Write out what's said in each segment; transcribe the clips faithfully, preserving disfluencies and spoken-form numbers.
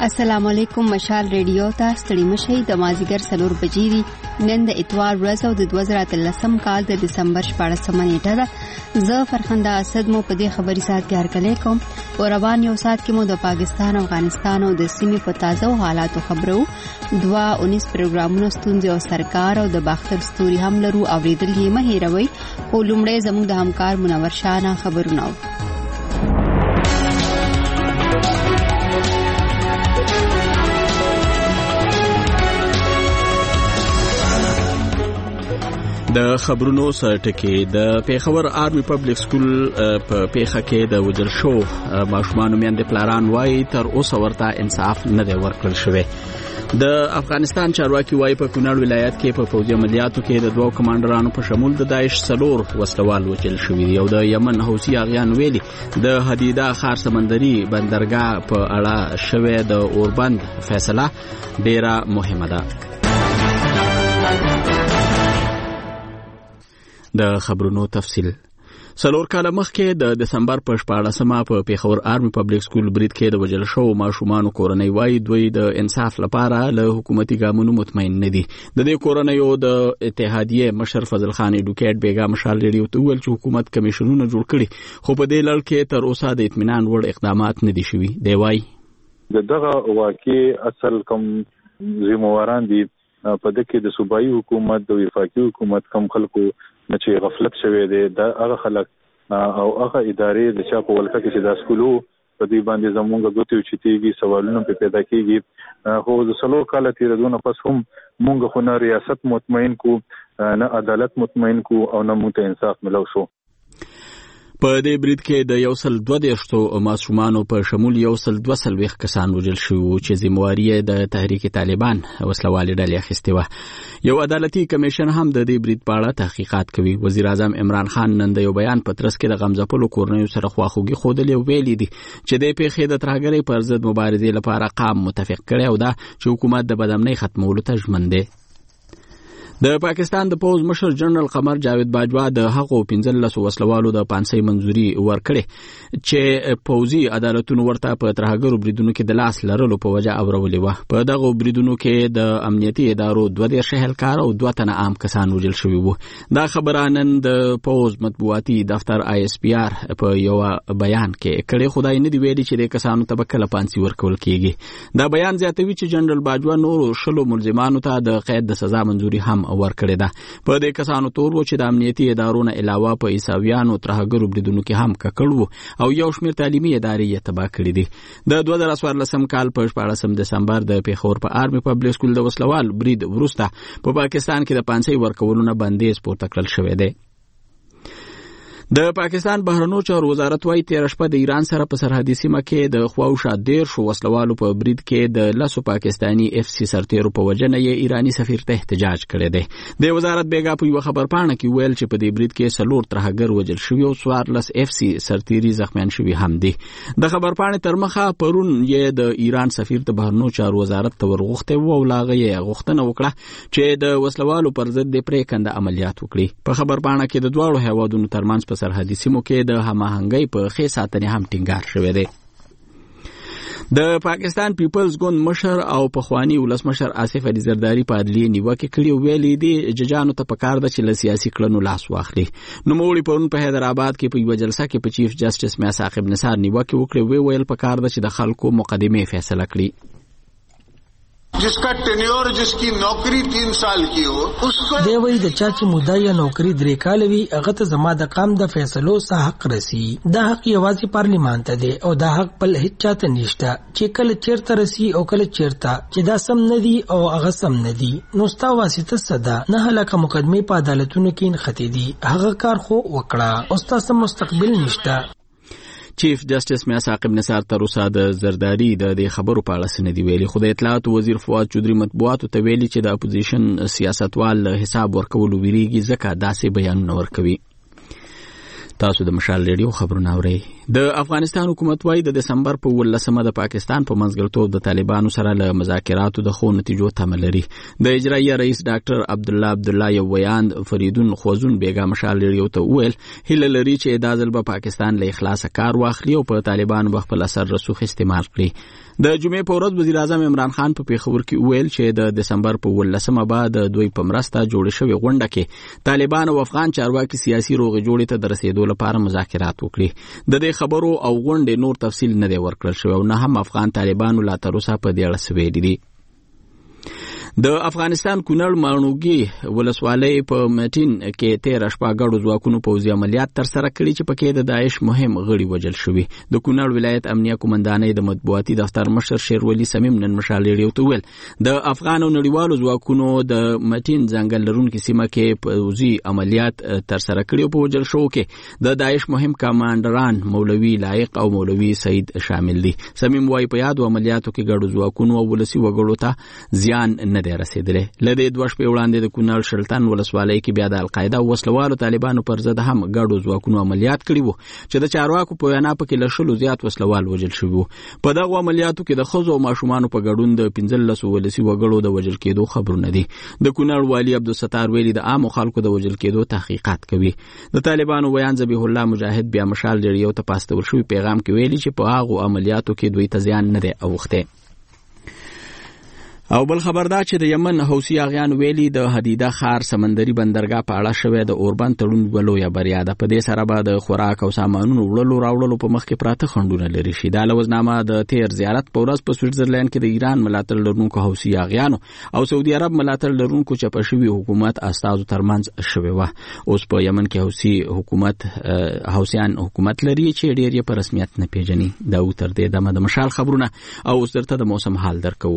السلام علیکم. مشال ریډیو ته ستړي مشئ. د مازیګر څلور بجې دي. نن د اتوار ورځ او د دوه زره اتلسم کال د دسمبر شپاړسمه نیټه ده. زه فرخنده اسد مو په دې خبري ساعت کې هرکلی کوم. او روان یو ساعت کې مو د پاکستان او افغانستان او د سیمې په تازه حالاتو خبرو. دوه اونیس پروګرامونو ستونزې او سرکار او د باختر ستوري هم لرو. اوریدل یې مه هېروئ. خو لومړی زموږ د همکار منور شاه خبرونه. د خبرونو سرټکی د پیښور آرمی پبلک سکول په پیښه کې د وجل شو ماشومان میاندې پلاران وایي تر اوسه ورته انصاف نه دی ورکړل شوی. د افغانستان چارواکي وایي په کونړ ولایت کې په پوځي عملیاتو کې د دوه کمانډرانو په شمول د داعش څلور وسلوال وژل شوي دي. او د یمن حوثي اغیان ویلي د حدیده ښار سمندري بندرګاه په اړه شوې د اوربند فیصله ډیره مهمه ده. د خبرونو تفصیل. څلور کاله مخکې د دسمبر په شپاړسمه په پیښور آرمی پبلک سکول برید کې د وژل شوو ماشومانو کورنۍ وایي دوی د انصاف لپاره له حکومتي ګامونو مطمئن نه دي. د دې کورنیو د اتحادیې مشر فضل خان ایډوکیټ بیګا مشال ریډیو ته وویل چې حکومت کمیشنونه جوړ کړي خو په دې لړ کې تر اوسه د اطمینان وړ اقدامات نه دي شوي. دی وایي دغه واقع اصل کوم ذمہواران دي په دې کې د صوبایي حکومت د وفاقي حکومت کم خلکو نه چې غفلت شوی دی. دا هغه خلک او هغه ادارې د چا په ولکه کې چې د سکولو په دې باندې زمونږ غوټي او چتيږي سوالونه په پیدا کیږي. خو د څلور کال تیرونه پس هم مونږ خو نه ریاست مطمئن کو نه عدالت مطمئن کو او نه مونږ ته انصاف ملو شو. په دې برید کې د یو سل دوه دیرشتو ماشومانو په شمول یو سل دوه څلوېښت کسان وژل شوي وو چې ذمہواري یې د تحریک طالبان وسلوالې ډلې اخیستې وه. یو عدالتي کمیشن هم د دې برید په اړه تحقیقات کوي. وزیر اعظم عمران خان نن د یو بیان په ترڅ کې د غمځپلو کورنیو سره خواخوږي ښودلې او ویلي دي چې د پیښې د ترهګرۍ پر ضد مبارزې لپاره قام متفق کړی او دا چې حکومت د بدامنۍ ختمولو ته ژمن دی. د پاکستان د پوز مشر جنرال قمر جاوید باجوا د هغو پنځلس وسلوالو د پانسۍ منځوري ورکړې چې پوزي عدالتونو ورته په ترهګرو بریدونو کې د لاس لرلو په وجه اورولې وه. په دغو بریدونو کې د امنیتي ادارو دوه دیرش اهلکار او دوه تنه عام کسان وژل شوي وو. دا خبره نن د پوز مطبوعاتي دفتر آی اس پی آر په یو بیان کې کړې. خدای نه دی ویلي چې د کسانو ته به کله پانسي ورکول کیږي. دا بیان زیاتوي چې جنرال باجوا نورو شلو ملزمانو ته د قید د سزا منځوري هم ورکړی ده. په دې کسانو تور و چې د امنیتي ادارو نه علاوه په عیسویانو ترهګرو بریدونو کې هم ککړ وو او یو شمېر تعلیمي ادارې یې تباه کړي دي. د دوه زره څوارلسم کال په شپاړسم دسمبر د پیښور په آرمی پبلک سکول د وسلوال برید وروسته په پاکستان کې د پانسۍ ورکولو نه بندیز پورته کړل شوی دی. د پاکستان بهرنیو چارو وزارت وايي تېره شپه د ایران سره په سرحدي سیمه کې د خواوشا دیرشو وسلوالو په برید کې د لسو پاکستاني اف سی سرتیرو په وجنه یې ایراني سفیر ته احتجاج کړی دی. د وزارت بیګا په یو خبرپاڼه کې ویل چې په دې برید کې څلور ترهګر وژل شوي او څوارلس اف سی سرتیري زخمیان شوي هم دي. د خبرپاڼې تر مخه پرون یې د ایران سفیر د بهرنیو چارو وزارت ته ورغوښتی و او له هغه یې غوښتنه وکړه چې د وسلوالو پر ضد د پرېکنده عملیات وکړي. په خبرپاڼه کې د دواړو هیوادونو ترمنځ په سرحدي سیمو کې د هماهنګۍ په ښې ساتنې هم ټینګار شوی دی. د پاکستان پیپلز ګوند مشر او پخوانی ولسمشر آصف علي زرداری په عدلیې نیوکې کړې او ویلي دي ججانو ته پکار ده چې له سیاسي کړنو لاس واخلي. نوموړي پرون په حیدرآباد کې په یوه جلسه کې په چیف جسټس میاں ثاقب نثار نیوکې وکړې. وی ویل پکار ده چې د خلکو مقدمې فیصله کړي. जिसका टेन्योर जिसकी नौकरी तीन साल की हो उसको دی وی د چا چې موده یا نوکری درې کال وي هغه ته زما د قام د فیصلو څخه حق رسی. دا حق یوازې پارلیمان ته دی او دا حق بل هیڅ چاته نشته چې کله چیرته رسی او کله چیرته چې دا سم نه دی او هغه سم نه دی نو ستا واسطه صدا نه هلکه مقدمه په عدالتونو کې نښتې دي هغه کار خو وکړه او ستا مستقبل نشته. چیف جسټس میاں ثاقب نثار تر اوسه د زرداری د دې خبرو په اړه څه نه دي ویلي. خو د اطلاعاتو وزیر فواد چودري مطبوعاتو ته ویلي چې د اپوزیشن سیاستوال حساب ورکولو ویریږي ځکه داسې بیانونه ورکوي. تاسو د مشال ریډیو خبرونه اورئ. د افغانستان حکومت وايي د دسمبر په ولسمه د پاکستان په منځګړیتوب د طالبانو سره له مذاکراتو د ښو نتیجو تمه لري. د اجرایي رئیس ډاکټر عبدالله عبدالله یو ویاند فریدون خوځون بیګا مشال ریډیو ته وویل هیله لري چې دا ځل به پاکستان له اخلاصه کار واخلي او په طالبانو به خپل اثر رسوخ استعمال کړي. د جمعې په ورځ وزیر اعظم عمران خان په پیښور کې وویل چې د دسمبر په ولسمه به د دوی په مرسته جوړ شوی غونډه کې طالبان او افغان چارواکي سیاسي روغې جوړې ته د رسیدو لپاره مذاکرات وکړي. د دې خبرو او غونډې نور تفصیل نه دی ورکړل شوی او نه هم افغان طالبانو لا تر اوسه په دې اړه څه ویلي دي. د افغانستان کونړ ماڼوګي ولسوالۍ په مټین کې تیر شپه ګډو ځواکونو پوځي عملیات تر سره کړي چې پکې د داعش مهم غړي وژل شوي. د کونړ ولایت امنیه قومندانۍ د مطبوعاتي دفتر مشر شیرولی سمیم نن مشال ریډیو ته ویل د افغان او نړیوالو ځواکونو د مټین ځنګل لرونکي سیمه کې پوځي عملیات تر سره کړي او په وژل شو کې د داعش مهم کمانډران مولوي لایق او مولوي سعید شامل دي. سمیم وايي په یادو عملیاتو کې ګډو ځواکونو او ولسي وګړو ته زیان نه دی رسیدلی. لدې دوه شپې وړاندې د کونړ شلتن ولسوالۍ کې بیا د القاعده او وسلوالو طالبانو پر ضد هم ګډو ځواکونو عملیات کړي وو چې د چارواکو په وینا پکې له شلو زیات وسلوال وژل شوي وو. په دغو عملیاتو کې د ښځو او ماشومانو په ګډون د پنځلسو ولسي وګړو د وژل کېدو خبرونه دي. د کونړ والي عبدالستار ویلي د عامو خلکو د وژل کېدو تحقیقات کوي. د طالبانو ویان ذبیح الله مجاهد بیا مشال ریډیو ته په استول شوي پیغام کې ویلي چې په هغو عملیاتو کې دوی ته زیان نه دی اوښتی. او بل خبر دا چې د یمن حوثي اغیان ویلي د حدیده خار سمندري بندرګاه په اړه شوی د اوربند تړون ولویه بریا ده. په دې سره به د خوراک او سامانونو وړلو راوړلو په مخ کې پراته خنډونه لري شي. دا لوزنامه د تیر زیارت په ورځ په سویټزرلند کې د ایران ملاتړ لرونکو حوثي اغیانو او سعودي عرب ملاتړ لرونکو چپه شوي حکومت استازو ترمنځ شوی و. اوس په یمن کې حوثي حکومت حوثیان حکومت لري چې ډیر یې په رسمیت نه پیژني. دا تر دې دمه د مشال خبرونه او اوس درته د موسم حال درکو.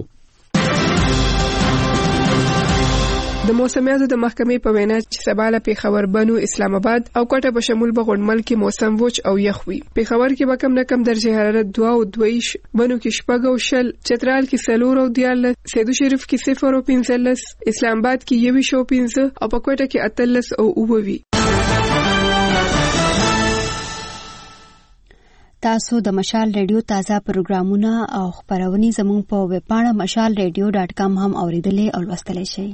د موسمیاتو د محکمې په وینا چې سبا له پیښور بنو اسلام آباد او کوټه په شمول به غونډمل کې موسم وچ او یخ وي. پیښور کې به کم نه کم درجه حرارت دوه او دویش، بنو کې شپږ او شل، چترال کې څلور او دیارلس، سیدو شریف کې صفر او پنځلس، اسلام آباد کې یویش او پنځه او په کوټه کې اتلس او اووه وي. تاسو د مشال ریډیو تازه پروګرامونه او خبرونه زموږ په ویب پاڼه مشال ریډیو ډاټ کام هم اوریدلای او لوستلای شئ.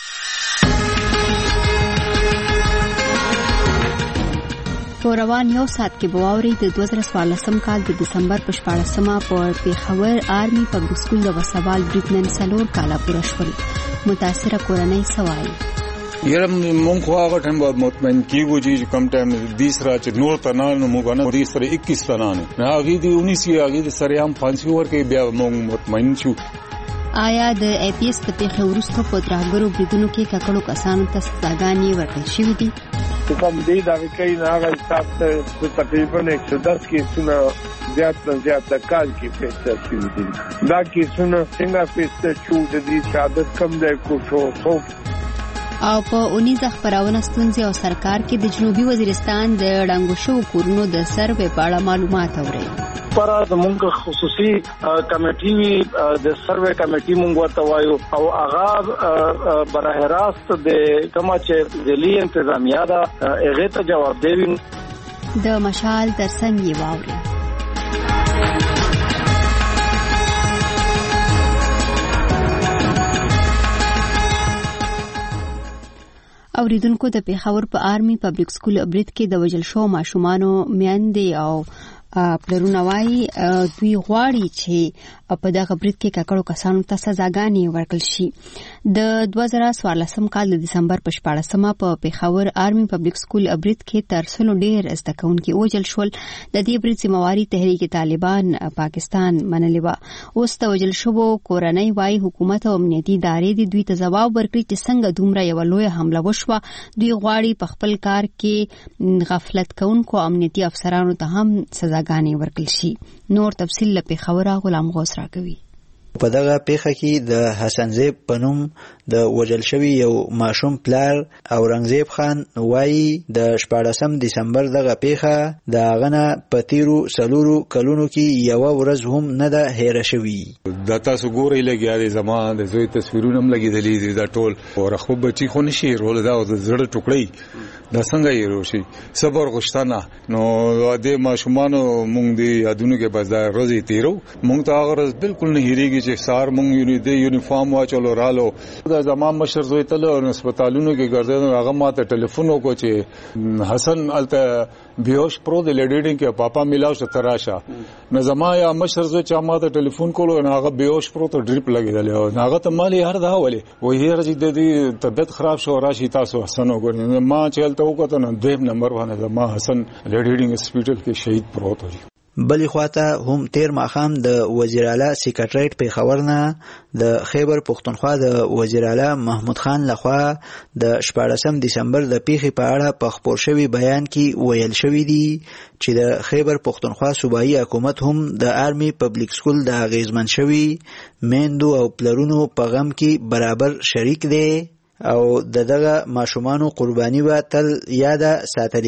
په روان یو ساعت کې به واورئ د دوه زره څوارلسم کال د دسمبر په شپاړسمه په پیښور آرمي پبلک سکول د وسوال برید نن څلور کاله پوره شول. متاثره کورنۍ څه وایي؟ یره مونږ خو هغه ټایم به مطمئن کیږو چې کم ټایم بیس را چې نور تنان مونږ نه ورې سره اکیس تنان نه هغې د انیس هغې د سره هم پانسي ورکوي بیا مونږ مطمئن شو. آیا د ای پی ایس د پیښې وروسته په ترهګرو بریدونو کې ککړو کسانو ته سزاګانې ورکړل شوې دي؟ کم دی دا کوي نه هغه حساب ته تقریبا ایک سو دس کیسونه زیات نه زیات د کال کې پیسې شوي دي. دا کیسونه څنګه پیسې شو د دې شهادت کم دی کو شو خو او په اونیزه خبرونه ستونزې او سرکار کې د جنوبي وزیرستان د ړنګو شوو کورونو د سروې په اړه معلومات اورئ. پر د مونږ خصوصي کمیټي وی د سروې کمیټي مونږ ورته وایو او هغه براه راست د کومه چې ځلي انتظامیه ده هغه ته جواب دی. د مشال ترڅنګ یې واورئ. اوریدونکو د پیښور په آرمي پبلک سکول برید کې د وژل شوو ماشومانو میندې او پلرونه وایي دوی غواړي چې په دغه برید کې ککړو کسانو ته سزاګانې ورکړل شي. د دوه زره څوارلسم کال د دسمبر په شپاړسمه په پیښور آرمي پبلک سکول برید کې تر سلو ډیر زده کوونکي وژل شول. د دې برید ذمہواري تحریک طالبان پاکستان منلې وه. اوس د وژل شوو کورنۍ وایي حکومت او امنیتي ادارې د دوی ته ځواب ورکړي چې څنګه دومره یوه لویه حمله وشوه. دوی غواړي په خپل کار کې غفلت کوونکو امنیتي افسرانو ته هم سزا غانې ورکړل شي. نور تفصیل له پیښوره غلام غوث راکوي. په دغه پیښه کې د حسن زیب په نوم د وژل شوي یو ماشوم پلار اورنګزیب خان وایي د شپاړسم دسمبر دغه پیښه د هغه نه په تیرو څلورو کلونو کې یوه ورځ هم نه ده هیره شوې. دا تاسو ګورئ لګیا دی زما د زوی تصویرونه هم لګېدلي دي. دا ټول ورخو بچي خو نشي رولی دا د زړه ټوکړی دا څنګه یې روشي صبر غشتنه نو د ماشومان مونږ دی یادونه کې بس دا ورځې تیرو مونږ ته هغه ورځ بالکل نه هېریږي چې سار مونږ یونی دی یونیفارم واچولو رالو دا زما مشر زوی ته له هسپتالونو کې ګرځېدو هغه ماته ټلیفون وکړ چې حسن الته بیوش پرو د لیډینګ کې پاپا ملاو شو تراشه نو زما یا مشر زوی چې ماته ټلیفون کولو هغه بیوش پرو ته ډریپ لګیدل او هغه ته مالي هر دا ولې وې هر چې د دې طبيعت خراب شو راشي تاسو حسن وګورئ ما چلته وکړه نو دویم نمبر باندې زما حسن لیډینګ هسپتال کې شهید پروت دی. بلی خواته هم تیر ماخام د وزیر اعلی سیکریټریټ په خبر نه د خیبر پختونخوا د وزیر اعلی محمود خان لخوا د شپاړسم دسمبر د پیښې په اړه په خبر شوی بیان کې ویل شوی دی چې د خیبر پختونخوا صوبایي حکومت هم د آرمي پبلک سکول د غیزمن شوی میندو او پلرونو په غم کې برابر شریک دی او د دغه ماشومانو قرباني به تل یاده ساتل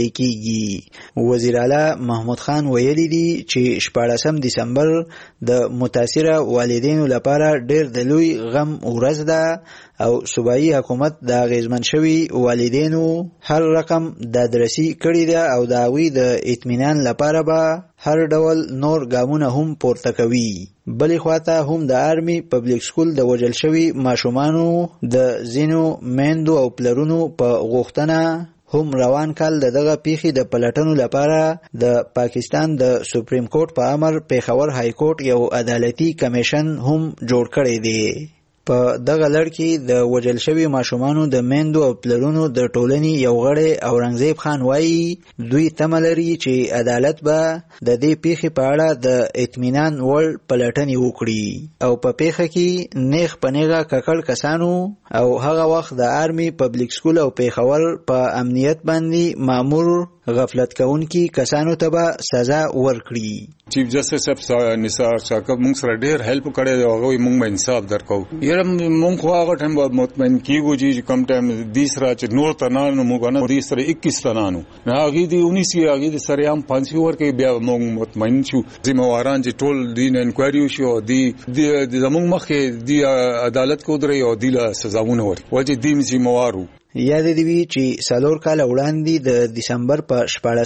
کیږي. وزیر اعلی محمود خان ویلي دي چې شپاړسم دسمبر د متاثره والدینو لپاره ډېر د لوی غم ورځ ده او صوبایي حکومت د غیزمن شوی والدینو هر رقم د درسي کړی ده او د هغوی د اطمینان لپاره به هر ډول نور ګامونه هم پورته کوي. بلې خواته هم د آرمي پبلک سکول د وژل شوي ماشومانو د ځینو میندو او پلرونو په غوښتنه هم روان کال د دغه پیښې د پلټنو لپاره د پاکستان د سپریم کورټ په امر پیښور های کورټ یو عدالتي کمیشن هم جوړ کړی دی. په دغه لړ کې د وژل شوي ماشومانو د میندو او پلرونو د ټولنې یو غړی اورنګزیب خان وایي دوی تمه لري چې عدالت به د دې پیښې په اړه د اطمینان وړ پلټنې وکړي او په پیښه کې نیغ په نیغه ککړ کسانو او هغه وخت د آرمي پبلک سکول او پیښور په امنیت باندې مامور غفلت کوونکي کسانو ته به سزا ورکړي. چیف جسټس صاحب نثار شاکب موږ سره ډېر هیلپ کړی دی او هغه موږ به انصاف درکو. یره موږ خو هغه ټایم به مطمئن کیږو چې کم ټایم دیس را چې نور تنانو موږ نه دیس سره اکیس تنانو نه هغه دی انیس هغه د سره هم پانسی ورکې بیا موږ مطمئن شو ذمہواران چې ټول دین انکوایری شو دی د زموږ مخې دی عدالت کو درې او دی له سزاونه ورکړي وجه دیم ذمہوارو. یاد دی وی چې څلور کال وړاندې د دسمبر په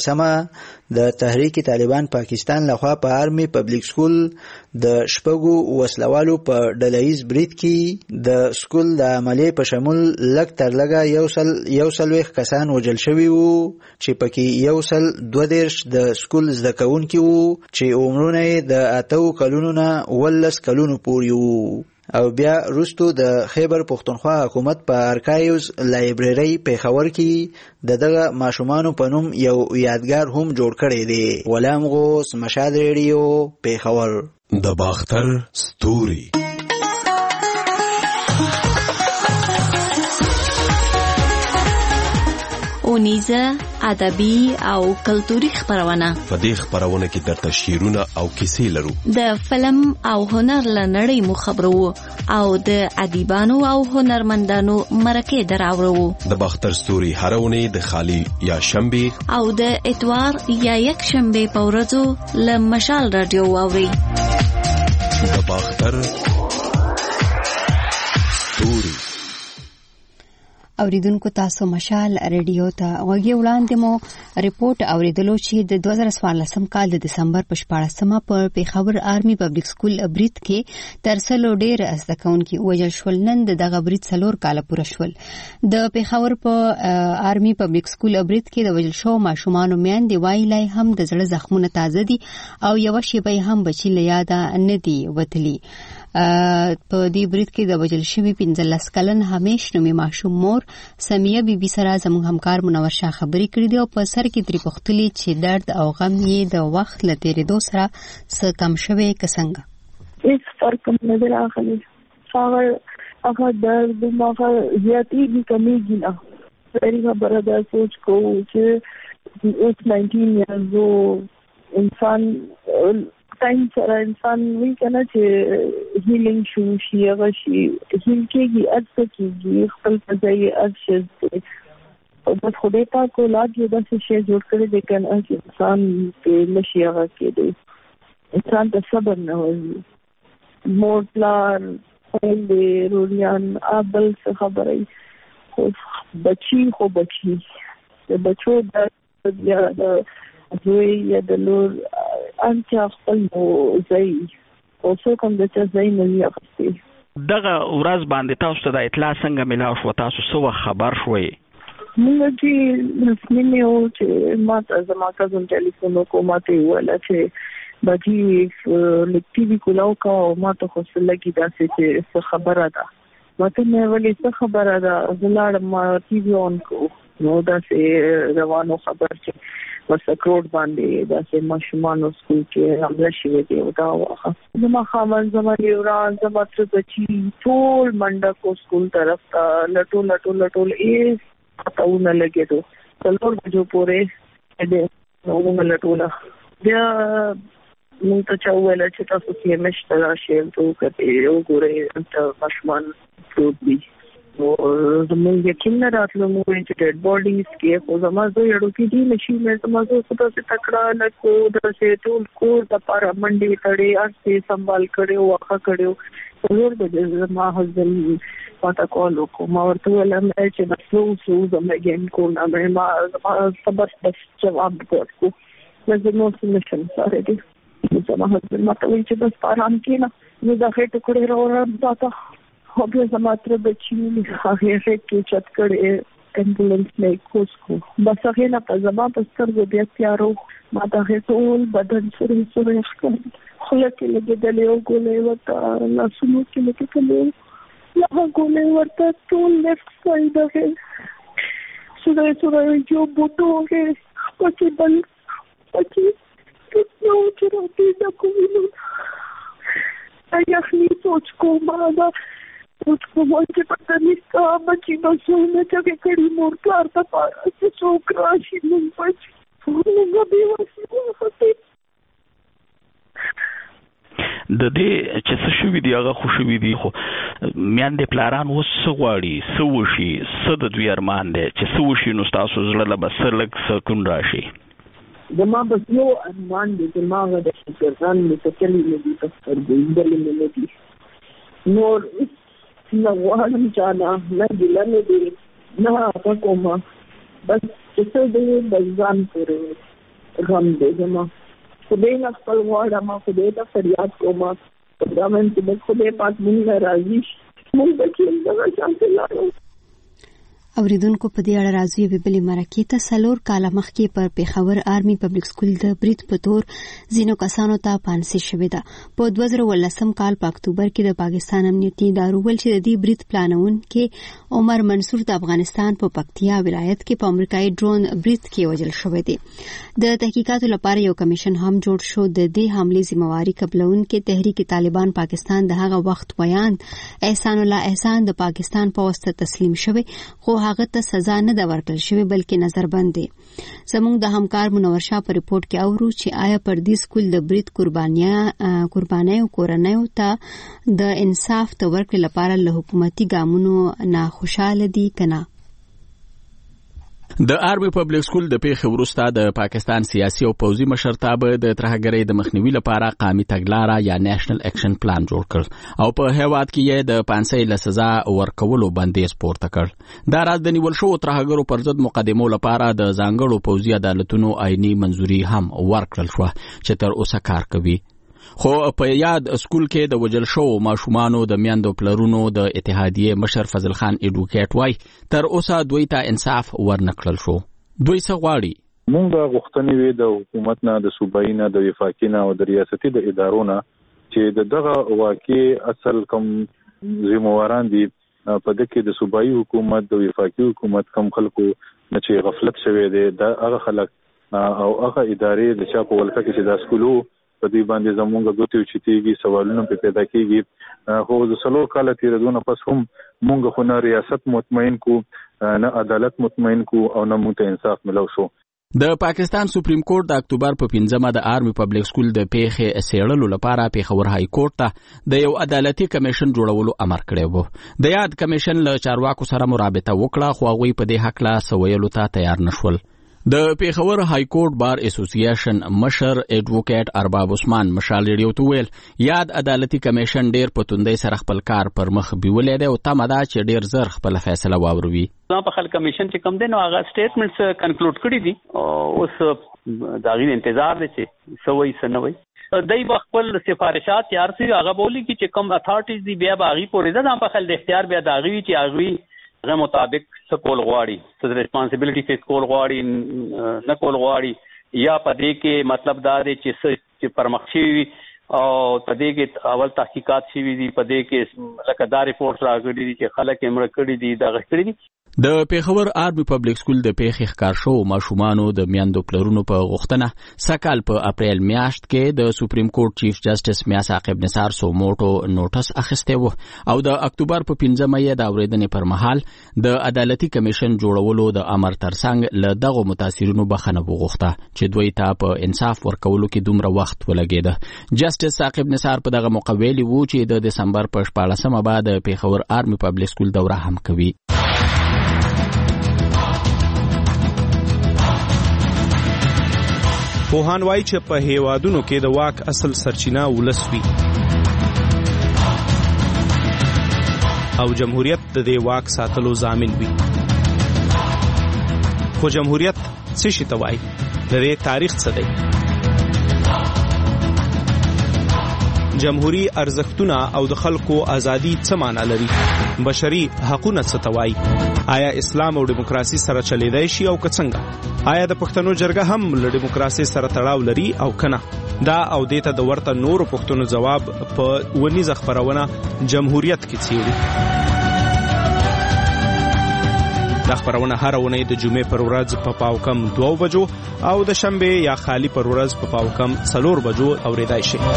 شپاړسمه د تحریک طالبان پاکستان لخوا په آرمي پبلک سکول د شپږو وسلوالو په ډلهیز برید کې د سکول د عملې په شمول لږ تر لږه یو سل یو څلوېښت کسان وژل شوي وو چې پکې یو سل دوه دېرش د سکول زده کوونکي وو چې عمرونه یې د اتو کلونو نه ولس کلونو پورې وو. او بیا وروسته د خیبر پختونخوا حکومت په ارکایوز لایبرری پیښور کې د دغه ماشومانو په نوم یو یادګار هم جوړ کړی دی. غلام غوث، مشهد ریډیو، پیښور. د باختر ستوري اونیزه ادبي او کلتوري خبرونه. په دې خبرونه کې درته شعرونه او کیسې لرو. د فلم او هنر لنړۍ مو خبرو او د ادیبانو او هنرمندانو مرکه دراوړو. د باختر ستوري هرونه د خالی یا شنبه او د اتوار یا یک شنبه په ورځو ل مشال رادیو واوري. د باختر ستوري اوریدونکو تاسو مشال ریډیو ته وګورئ. وړاندې مو ریپورت اوریدلو چې د دوه زره څوارلسم کال د دسمبر په شپاړسمه په پیښور آرمي پبلک سکول برید کې تر سلو ډېر زده کوونکي وژل شول. نن دغه برید څلور کاله پوره شول. د پیښور په آرمي پبلک سکول برید کې د وژل شوو ماشومانو میندې وایي لا هم د زړه زخمونه تازه دي او یوه شیبه هم بچي له یاده نه دي وتلي. په دې برید کې د وژل شوي پنځلس کلن همیش نومي ماشوم مور سمیه بیبي سره زموږ همکار منور شاه خبرې کړې دي او په سر کې ترې پوښتلي چې درد او غم یې د وخت له تېرېدو سره څه کم شوی که څنګه؟ هیڅ فرق نه دی راغلی. هغه هغه درد هغه زیاتېږي کمېږي نه. ډېرې خبره دا سوچ کوو چې اوس ناینټین ایرز انسان ټایم سره انسان وی کنه چې هیلینګ شو شي هغه شي هیل کېږي ارڅ کېږي خپل ځای ارشد او بس خدای پاک اولاد یې داسې شی جوړ کړی دی کنه چې انسان په نشي هغه کېدی. انسان ته صبر نه وایي مور پلار خویندې روریان ابل څه خبرې خو بچي خو بچي د بچو د یا د دوی یا د لور انچا خپل ځای او څو کوم د ځای نه وي اخستي. دغه ورځ باندې تاسو ته د اطلاع څنګه ملاو شو؟ تاسو څه خبر شوي؟ موږ چې رسمي نه یو چې ما ته زما کزم ټلیفون وکړ، ما ته وویل چې باجی لکټیوي کولاو کا او ما ته خو لګي داسې چې څه خبره ده. ما ته مې ویلې څه خبره ده؟ زه لاړم ما ټي وي اون کړو نو داسې روانو خبر چې وسکروټ باندې داسې ماشومانو سکول کې حمله شوې دی او دا واخه زما خاوند زما لیوران زما تر بچي ټول منډه کو سکول طرف ته لټو لټو لټو یې پتاونه لګېدو څلور بجو پورې دې نو موږ لټوله بیا موږ ته چا وویل چې تاسو سي ایم ایس ته راشئ نو کتې وګورئ هلته ماشومان پروت دي. نو زموږ یقین نه راتلو موږ چې ډیډ باډیز کې خو زما زوی اړوکې دي نشي مې زما زوی خو داسې تکړه نه کو داسې ټول کور دپاره منډې تړې هر سنبال کړی واښه کړی څلور بجې زما هسبنډ ماته کال وکړو. ما ورته وویل چې بس ووسو زما ګیم کو نه مې ما زما صبر بس جواب ورکړو زه نو څه نشم ساري دي. زما هسبنډ ماته وایي چې بس په ارام کښېنه زه دا ښې ټوکړې راوړم تاته خو بیا زما تر بچي هغې کې چت کړې ایمبولنس نه کوز کو بس هغې نه په زما په سترګو بیا تیارو ما د هغې ټول بدن سورې سورې ښکاري خوله کې لګېدلې او ګولۍ ورته لاسونو کې لګېدلې هغه ګولۍ ورته ټول لیفټ سایډ هغې سورې سورې جو بوټو هغې پکې بل پکې نو چې راپیدا کوي یخني سوچ کوم دا اوس کوم چې پته نشته بچي بچونه چې کړي مور پلار ته پاره چې څوک راشي موږ بچي موږ به واسي د دې چې څه شوي دي هغه خو شوي دي خو میندې پلاران اوس څه غواړي څه وشي څه د دوی ارمان دی چې څه وشي نو ستاسو زړه له به څه لږ سکون راشي؟ زما بس یو ارمان دی زما هغه د شکران مې تکلي نه دي په سترګو ایندلې مې نه دي نور نه غواړم چانا نه ګیله مې دی نه هغه کومه بس چې څه دی بس ځان پورې غم دی زما خدای نه خپل غواړم خدای ته فریاد کوم دا مې چې خدای پاک مونږ نه راضي شي مونږ به چې دغه شانتي لاړو. اوریدونکو په دې اړه راځو یوې بلې مرکې ته. څلور کاله مخکې پر پېښور آرمي پبلک سکول د برید په تور ځینو کسانو ته پانسي شوې ده. په دوه زره اوولسم کال په اکتوبر کې د پاکستان امنیتي ادارو ویل چې د دې برید پلانونکی عمر منصور د افغانستان په پکتیا ولایت کې په امریکایي ډرون برید کې وژل شوی دی. د تحقیقاتو لپاره یو کمیشن هم جوړ شو. د دې حملې ذمہواري قبلونکي تحریک طالبان پاکستان د هغه وخت ویان احسان الله احسان د پاکستان په واسطه تسلیم شوی خو هغه ته سزا نه ده ورکړل شوې بلکې نظر بند دی. زموږ د همکار منور شاه په ریپورت کې اورو چې آیا پر دې سکول د برید قربانیا قربانیو کورنیو ته د انصاف د ورکړې لپاره له حکومتي ګامونو نه خوشاله دي کنه. د آرمي پبلک سکول د پیښې وروسته د پاکستان سیاسي او پوځي مشرتابه د ترهګرۍ د مخنیوي لپاره قومي تګلاره یا نېشنل اکشن پلان جوړ کړ او په هیواد کې یې د پانسۍ له سزا ورکولو بندیز پورته کړ. دا راز د نیول شوو ترهګرو پر ضد مقدمو لپاره د ځانګړو پوځي عدالتونو عیني منظوري هم ورکړل شوه چې تر اوسه کار کوي. خو په یاد سکول کې د وجل شوو ماشومانو د میندو پلرونو د اتحادیې مشر فضل خان ایډوکیټ وای تر اوسه دوی ته انصاف ورنکړل شو. دوی څه غواړي؟ موږ غوښتنې وې د حکومت نه د صوبایي نه د وفاقي نه او د ریاستي د ادارو نه چې د دغه واقع اصل کوم ذمہواران دي په دغه د صوبایي حکومت د وفاقي حکومت کوم خلکو چې غفلت شوی دی دا هغه خلک او هغه ادارې د چا په ولکه کې چې د سکولو په دې باندې زمونږ غوټي چتيږي سوالونه په پیدا کیږي. خو د څلور کال تیرونه پس هم مونږ خو نه ریاست مطمئن کو نه عدالت مطمئن کو او نه مونږ انصاف ملو شو. د پاکستان سپریم کورټ د اکتوبر په پنځمه د آرمي پبلک سکول د پیښې سیړلو لپاره پیښور های کورټ ته د یو عدالتي کمیشن جوړولو امر کړی و. د یاد کمیشن له چارواکو سره مرابطه وکړه خو هغوی په دې حق لا سویلو ته تیار نشول. د پیښور های کورټ بار اسوسییشن مشر ایډوکیټ ارباب عثمان مشال ریډیو ته ویل یاد عدالتي کمیشن ډیر په توندۍ سره خپل کار پر مخ بیولې دی او تمه ده چې ډیر زر خپل فیصله واوروي. په خل کمیشن چې کوم دی نو هغه سټیټمنټس کنکلود کړي دي اوس دا غي انتظار دی چې سوي سنوي دای خپل سفارشات تیار سي هغه بولی چې کوم اتھارټیز دی بیا باغی پورې ده په خل د اختیار بیا دا غوي چې هغه هغه مطابق سکول غواړي څه ریسپانسیبিলিټي فیس کول غواړي نه کول غواړي یا پدې کې مطلب دا دی چې چې پرمختشي او پدې کې اول تحقیقات شي دي پدې کې لکه دا ریپورت راغلي دي چې خلک یې مړ کړي دي دا غشتري دي. د پیښور آرمي پبلک سکول د پیښې ښکار شو ماشومانو د میندو پلرونو په غوښتنه سکهال په اپریل میاشت کې د سپریم کورټ چیف جسټس میا ثاقب نثار سوموټو نوټس اخیستی و او د اکتوبر په پنځمه یې د اورېدنې پر مهال د عدالتي کمیشن جوړولو د امر ترڅنګ له دغو متاثرینو بخښنه وغوښته چې دوی ته په انصاف ورکولو کې دومره وخت ولګېده. جسټس ثاقب نثار په دغه موقع ویلي وو چې د دسمبر په شپاړسمه به د پیښور آرمي پبلک سکول دوره هم کوي. پوهان وایي چې په هیوادونو کې د واک اصل سرچینه ولس وي او جمهوریت د دې واک ساتلو ضامن وي. خو جمهوریت څه شي ته وایي؟ د دې تاریخ څه دی؟ جمهوری ارزښتونه او د خلکو ازادي څه معنا لري؟ بشري حقوقونه څه ته وایي؟ آیا اسلام او دیموکراسي سره چلیدای شي او که څنګه؟ آیا د پښتنو جرګه هم له دیموکراسي سره تړاو لري او کنه؟ دا او دیته د ورته نورو پښتنو جواب په ونیزه خبرونه جمهوریت کې څیړي. دا خبرونه هر ونې د جمعې پر ورځ په پاو کم دوه بجو او د شنبه یا خالی پر ورځ په پاو کم څلور بجو اوریدای شي.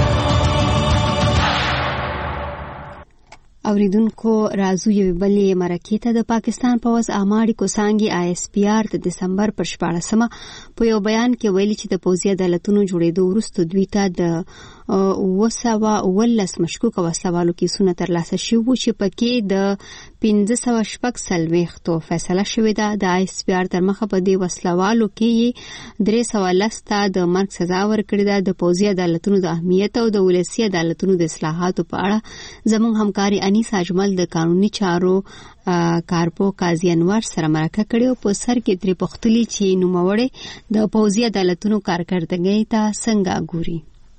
اوریدونکو راځو یو بلې مرکې ته. د پاکستان پوځ اماړي کوسانګي آی اس پی آر د دسمبر پر شپاړسمه په یو بیان کې ویلي چې د پوځي عدالتونو جوړېدو وروسته دوی ته د وسوه ولس مشکوک وسلوالو کیسونه ترلاسه شوي چې پکې د پنځه سوه شپږ څلوېښتو فیصله شوې ده. د آی اس پی آر تر مخه په دې وسلوالو کې درې سوه لس ته د مرګ سزا ورکړې ده. د پوځي عدالتونو د اهمیت او د ولسي عدالتونو د اصلاحاتو په اړه زموږ همکاري انیس اجمل د قانوني چارو کارپو قاضي انور سره مرکه کړې او په سر کې ترې پوښتلي چې نوموړی د پوځي عدالتونو کارکردګۍ ته څنګه ګوري.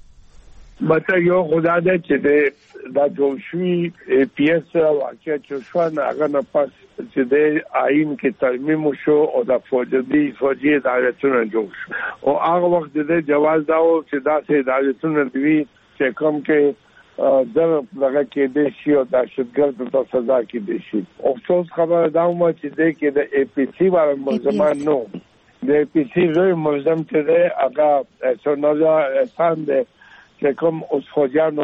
مته یو خدا دې چې دا جوړ شوی پی ایس واقعیا چې شو نه هغه نه پس چې د آئین کې ترمیم شو او د فوجي فوجي عدالتونو جوړ شو او هغه وخت د جواز داو چې دا سه عدالتونو دوی چې کوم کې در دغه کې د شي او د شدګر په سزا کې د شي. افسوس خبره دا و چې د کې د ای پی سی باندې ملزمان نو د ای پی سی زوی ملزم چې د هغه سونوزا احسان د چې کوم اوس فوجانو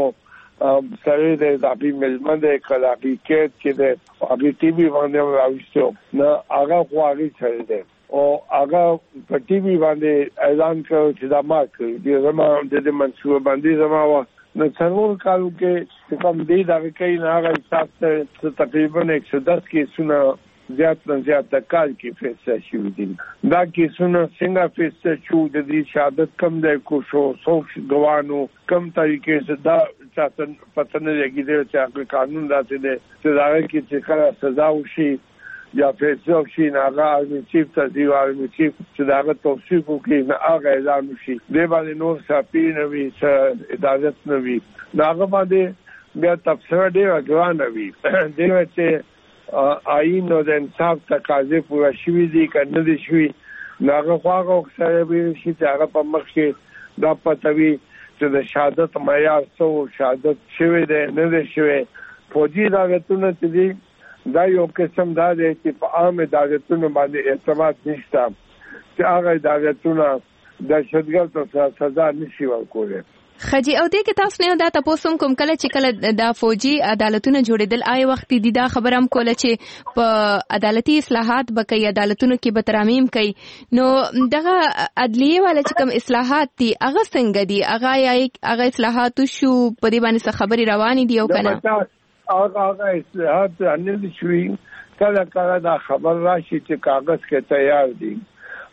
سره د دابي ملمن د کلاپی کې چې د ابي ټي وي باندې راوښتو نه هغه خواږي سره ده او هغه په ټي وي باندې اعلان کړ چې دا ما کړ دي زما د منصوبه باندې زما و نو څلور کالو کې کوم دی دا کوي نه هغه حساب ته تقریبا ایک سو دس کې سونه زیات نه زیات کال کې فیصله شوې دي. دا کې سونه څنګه فیصله شو د دې شهادت کم دی کو شو څوک ګوانو کم طریقې سره دا چې پته نه لګیږي چې قانون راته دی چې دا کې چې کله سزا وشي یا فیصله وشي نه هغه ارمي چیف ته دی ارمي چیف چې دا توصیف وکړي نه هغه اعلان وشي دی باندې نور صافي نه وي اجازه نه وي دا هغه باندې بیا تفسیر دی ځوان وي دی چې آئین او د انصاف تقاضې پوره شوي دي که نه دي شوي نو هغه خو هغه سره به شي چې هغه په مخ کې دا پته وي چې د شهادت معیار څه شهادت شوی دی نه دی شوی. فوجي عدالتونه چې دي دا یو قسم دا دی چې په عام عدالتونو باندې اعتماد نشته چې هغه عدالتونه دهشتګرد ته سزا نشي ورکولی. خجی او دې کې تاسو نه دا تاسو کوم کله چې کله د فوجي عدالتونو جوړېدل آی وخت دي دا خبره هم کوله چې په عدالتي اصلاحات به کوي عدالتونو کې به ترامیم کوي نو دغه عدلیه والا چې کوم اصلاحات دي هغه څنګه دي هغه هغه اصلاحات شو په دې باندې څه خبري روانې دي او کنه هغه هغه اصلاحات ان شوي کله کله دا خبر راشي چې کاغذ کې تیار دي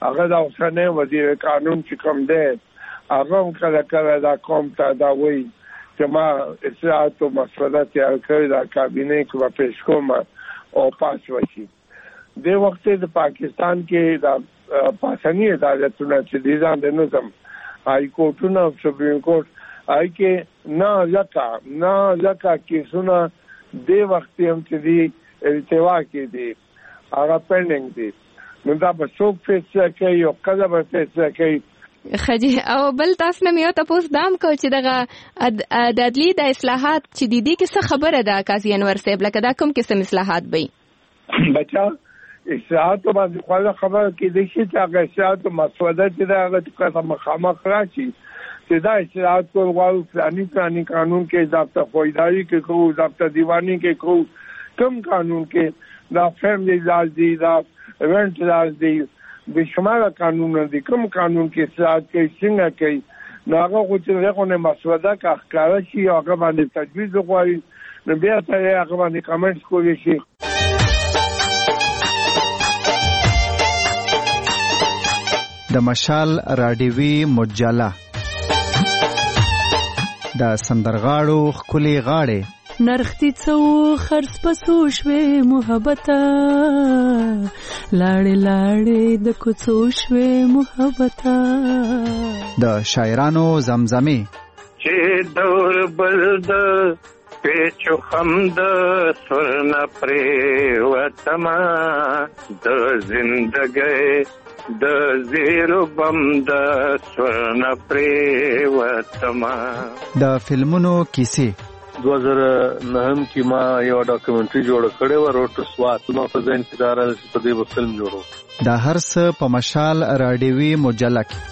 هغه د اوسنۍ وزیر قانون چې کوم دی هغه هم کله کله دا قوم ته دا وایي چې ما اصلاحات او مسوده تیار کړې ده کابینه کې به پیش کوم او پاس وشي. د وخت د پاکستان کې د پاسنی عدالتونه چې دي ځان د نظم هاي کورټونه او سپریم کورټ هاي کې نه لکه نه لکه کیسونه د وخت هم چې دي التوا کې دي هغه پینډینګ دي نو دا به څوک فیصله کوي او کله به فیصله کوي. خجی او بل تاسو نه یو تاسو دام کو چې دغه د عدلی د اصلاحات چې د دې کې څه خبره ده قاضي انور صاحب لکه دا کوم قسم اصلاحات به بچا اصلاحات باندې خو خبره کې د شي چې هغه اصلاحات مسوده چې دا هغه څه مخامخ راشي چې دا اصلاحات کول غواړي فلاني فلاني قانون کې ضابطه فوجداري کې کوو ضابطه دیوانی کې کوو کوم قانون کې دا فیملی لاز دی دا ایونت لاز دی بشمار قانون دي کوم قانون کې اصلاحات کوي څنګه کوي نو هغه خو چې هغه نه مسوده کا ښکارا شي هغه باندې تجویز وغواړي نو بیا ته هغه باندې کمنټس کولی شي. د مشال راډیوي مجله د سندرغاړو خولي غاړې نرختی څو خرڅ پسو شوې محبته لاړې لاړې د کوڅو شوې محبته د شاعرانو زمزمې چې دور بل د پیچو خمد سرنا پریوتما د زندګۍ د زیرو بم د سرنا پریوتما د فلمونو کیسې دو هزار نهم کې ما یو ډاکومنټري جوړ کړی و روټ سوات نو په ځین کې دار په دې فلم جوړو دا هر څه په مشال راډیوي مجله کې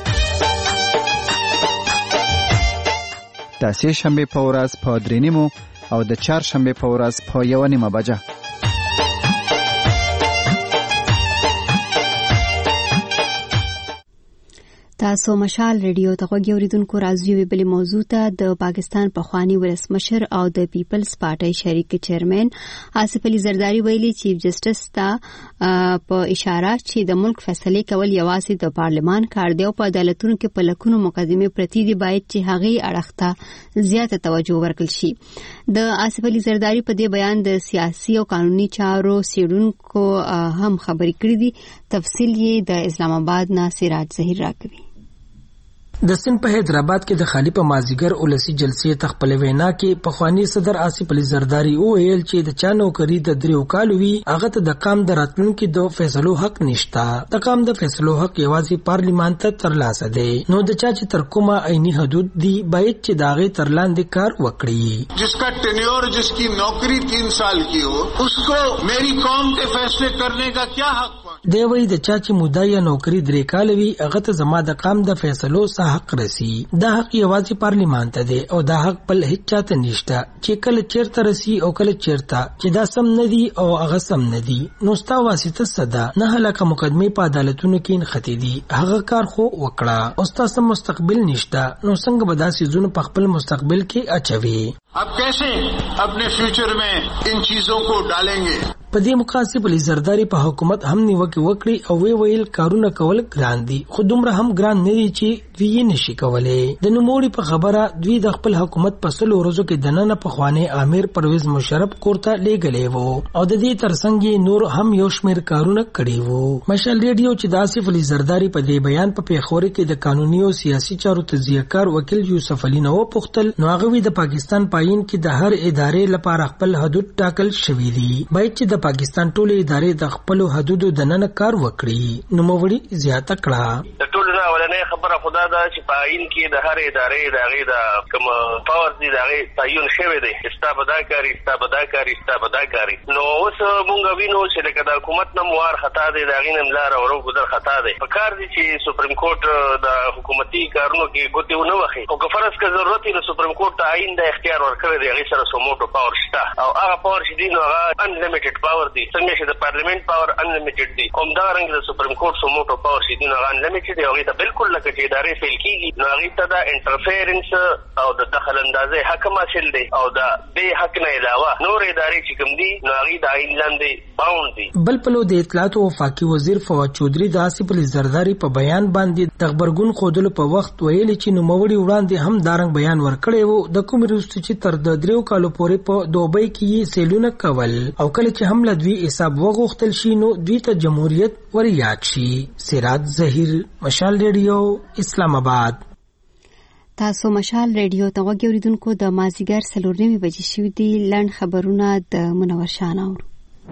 د سه شنبه په ورځ په درې نیمو او د چهار شنبه په ورځ په یو نیمه بجه تاسو مشال ریډیو ته غوږی اوریدونکو راځي وی بل موضوع ته د پاکستان پخوانی ولسمشر او د پیپلز پارټي شریک چیرمن آصف علي زرداری ویلي چیف جسټس ته په اشاره چې د ملک فیصله کول یوازې د پارلمان کار دی او په عدالتونو کې په لکونو مقدمه پرتی دی باید چې هغه اړخته زیاته توجه ورکړل شي. د آصف علي زرداری په دې بیان د سیاسي او قانوني چارو سیډونکو هم خبرې کړې دي. تفصیل یې د اسلام آباد نه سراج ظهیر راکوي. د سند په حیدرآباد کې د خالی په مازیګر اولسی جلسې تخپل وینا کې پخوانی صدر آصف علي زرداری وویل چې د چا نوکری د دریو کالو وی هغه ته د قام د راتلونکو د فیصلو حق نشتا. د قام د فیصلو حق یوازې پارلیمان ته ترلاسه دی نو د چا چې تر کومه عیني حدود دی باید چې داغه ترلاندې کار وکړي. जिसका टेन्योर जिसकी नौकरी तीन साल की हो उसको मेरी कौम के फैसले करने का क्या हक دی وی د چا چې موده یا نوکری درې کال وی هغه ته زما د قام د فیصلو سره حق رسی. دا حق یوازې پارلیمان ته دی او دا حق بل هیڅ چاته نشته چې کله چیرته رسی او کله چیرته چې دا سم ندی او هغه سم ندی نو ستا واسطه صدا نه هلاکه مقدمه په عدالتونو کې نختی دي هغه کار خو وکړه او ستا مستقبل نشته نو څنګه به داسې زونه په خپل مستقبل کې اچوي. अब कैसे अपने फ्यूचर में इन चीजों को डालेंगे. په دې مقاصد علي زرداری په حکومت هم نیوکه وکړي او وی ویل کارونه کول ګران دي خو دومره هم ګران نه دي چې دوی یې نشي کولای. د نوموړي په خبره دوی د خپل حکومت په سلو ورځو کې د نن په خوانه امیر پرویز مشرف کوړه لېګلې وو او د دې ترڅنګ نور هم یو شمېر کارونه کړي وو. مشال ریډیو چې د آصف علي زرداری په دې بیان په پیښور کې د قانوني او سیاسي چارو تجزیه‌کار وکیل یوسف علي نو پختل نو هغه وی د پاکستان پاین کې د هر ادارې لپاره خپل حدود ټاکل شوی دي باید چې د پاکستان ټولې ادارې د خپل حدودو د نن کار وکړي. نو موړي زیاته کړه د ټولو دا ولنې خبره خدا دا چې پاین کې د هر ادارې د غي د کوم پاور دي د غي تعین شوی دی استابداکاری استابداکاری استابداکاری نو اوس مونږ وینو چې د حکومت نه موار خطا دی د غي نم لار اورو ګذر خطا دی په کار دي چې سپریم کورټ د حکومتي کارونو کې ګوتې ونه وخی او که فرض که ضرورت وي سپریم کورټ تعین د اختیار ورکړي دی غي سره سموټو پاور شته او هغه پاور چې دی نو هغه انلیمیټډ پاور دی څنګه چې د پارلیمنت پاور انلیمیټډ دی هم دا رنګ د سپریم کورټ سموټو پاور چې دی نو هغه انلیمیټډ دی او دا بالکل بالکل لکه چې ادارې فیل کیږي نو هغه ته د انټرفیرنس او د دخل اندازې حق حاصل دی او دا به حق نه علاوه نور ادارې چې کوم دي نو هغه د آئین لاندې باوند دي. بل پلو د اطلاعات او وفاقي وزیر فواد چودري د آصف علي زرداری په بیان باندې د خبرګون خودلو په وخت ویلي چې نوموړي وړاندې هم دارنګ بیان ورکړی وو د کوم وروسته چې تر د دریو کالو پورې په دوبۍ کې سیلونه کول او کله چې هم لدوی حساب وغوښتل شي نو دوی ته جمهوریت ور یاد شي. سراج ظهیر، مشال ریډیو، اسلام آباد. تاسو مشال ریډیو ته وګورئ اوریدونکو د مازیګر څلور نیمې بجې شوې دي. لنډ خبرونه د منور شاه اورو.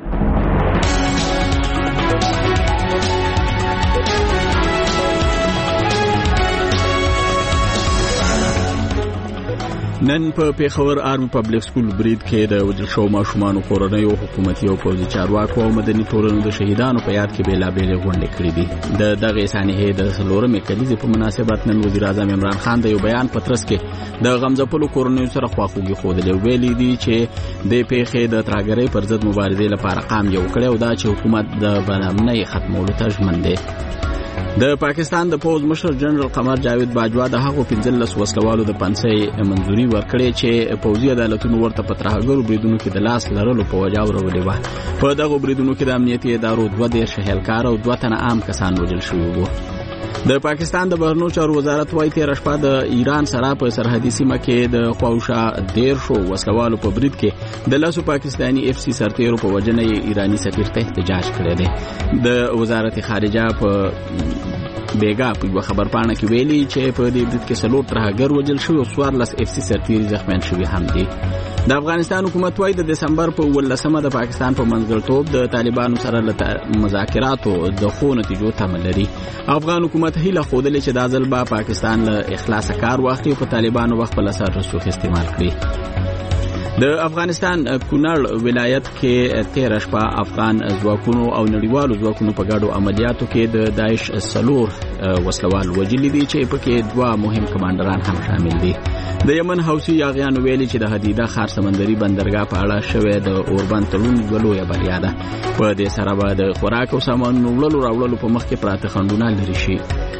نن په پیښور آرمي پبلک سکول برید کې د وجل شو ماشومان کورنۍ او حکومتي او پوځي چارواکو او مدني ټولنو د شهیدانو په یاد کې بیلابېل غونډې کړې دي. د دغه سانحې د څلورمې کلیزې په مناسبت نن وزیر اعظم عمران خان د یو بیان په ترڅ کې د غمځپلو کورنیو سره خواخوږي ښودلې او ویلي دي چې د پیښې د ترهګرۍ پر ضد مبارزې لپاره قام یو کړی او دا چې حکومت د بدامنۍ ختمولو ته ژمن دی. د پاکستان د پوز مشر جنرال قمر جاوید باجوا د هغو پنځلس وسلوالو د پنسۍ منځوري ورکړې چې پوځي عدالتونو ورته په ترهګرو بریدونو کې د لاس لرلو په وجه ورولې وه. په دغو بریدونو کې د امنیتي ادارو دوه دېرش اهلکار او دوه تنه عام کسان وژل شوي وو. د پاکستان د بهرنیو چارو وزارت وايي تېره شپه د ایران سره په سرحدي سیمه کې د خواوشا دیرشو وسلوالو په برید کې د لسو پاکستاني اف سی سرتیرو په وجنه ایرانی سفیر ته احتجاج کړی دی. د وزارت خارجه په بیگا په یو خبر پاڼه کې ویلي چې په دې برید کې څلور ترهګر وژل شوي او څوارلس اف سی سرتیري زخمیان شوي هم دي. د افغانستان حکومت وايي د دسمبر په ولسمه د پاکستان په منځګړیتوب د طالبانو سره له مذاکراتو د ښو نتیجو تمه لري. افغان حکومت هیله ښودلې چې دا ځل به پاکستان له اخلاصه کار واخلي او په طالبانو وخت په لسر رسوخ استعمال کړي. د افغانستان کونړ ولایت کې تېره شپه افغان ځواکونو او نړیوالو ځواکونو په ګډو عملیاتو کې د داعش څلور وسلوال وژلي دي چې پکې دوه مهم کمانډران هم شامل دي. د یمن حوثي یاغیانو ویلي چې د حدیده ښار سمندري بندرګاه په اړه شوې د اوربند تړون یوه لویه بریا ده. په دې سره به د خوراک او سامانونو وړلو راوړلو په مخ کې پراته خنډونه لرې شي.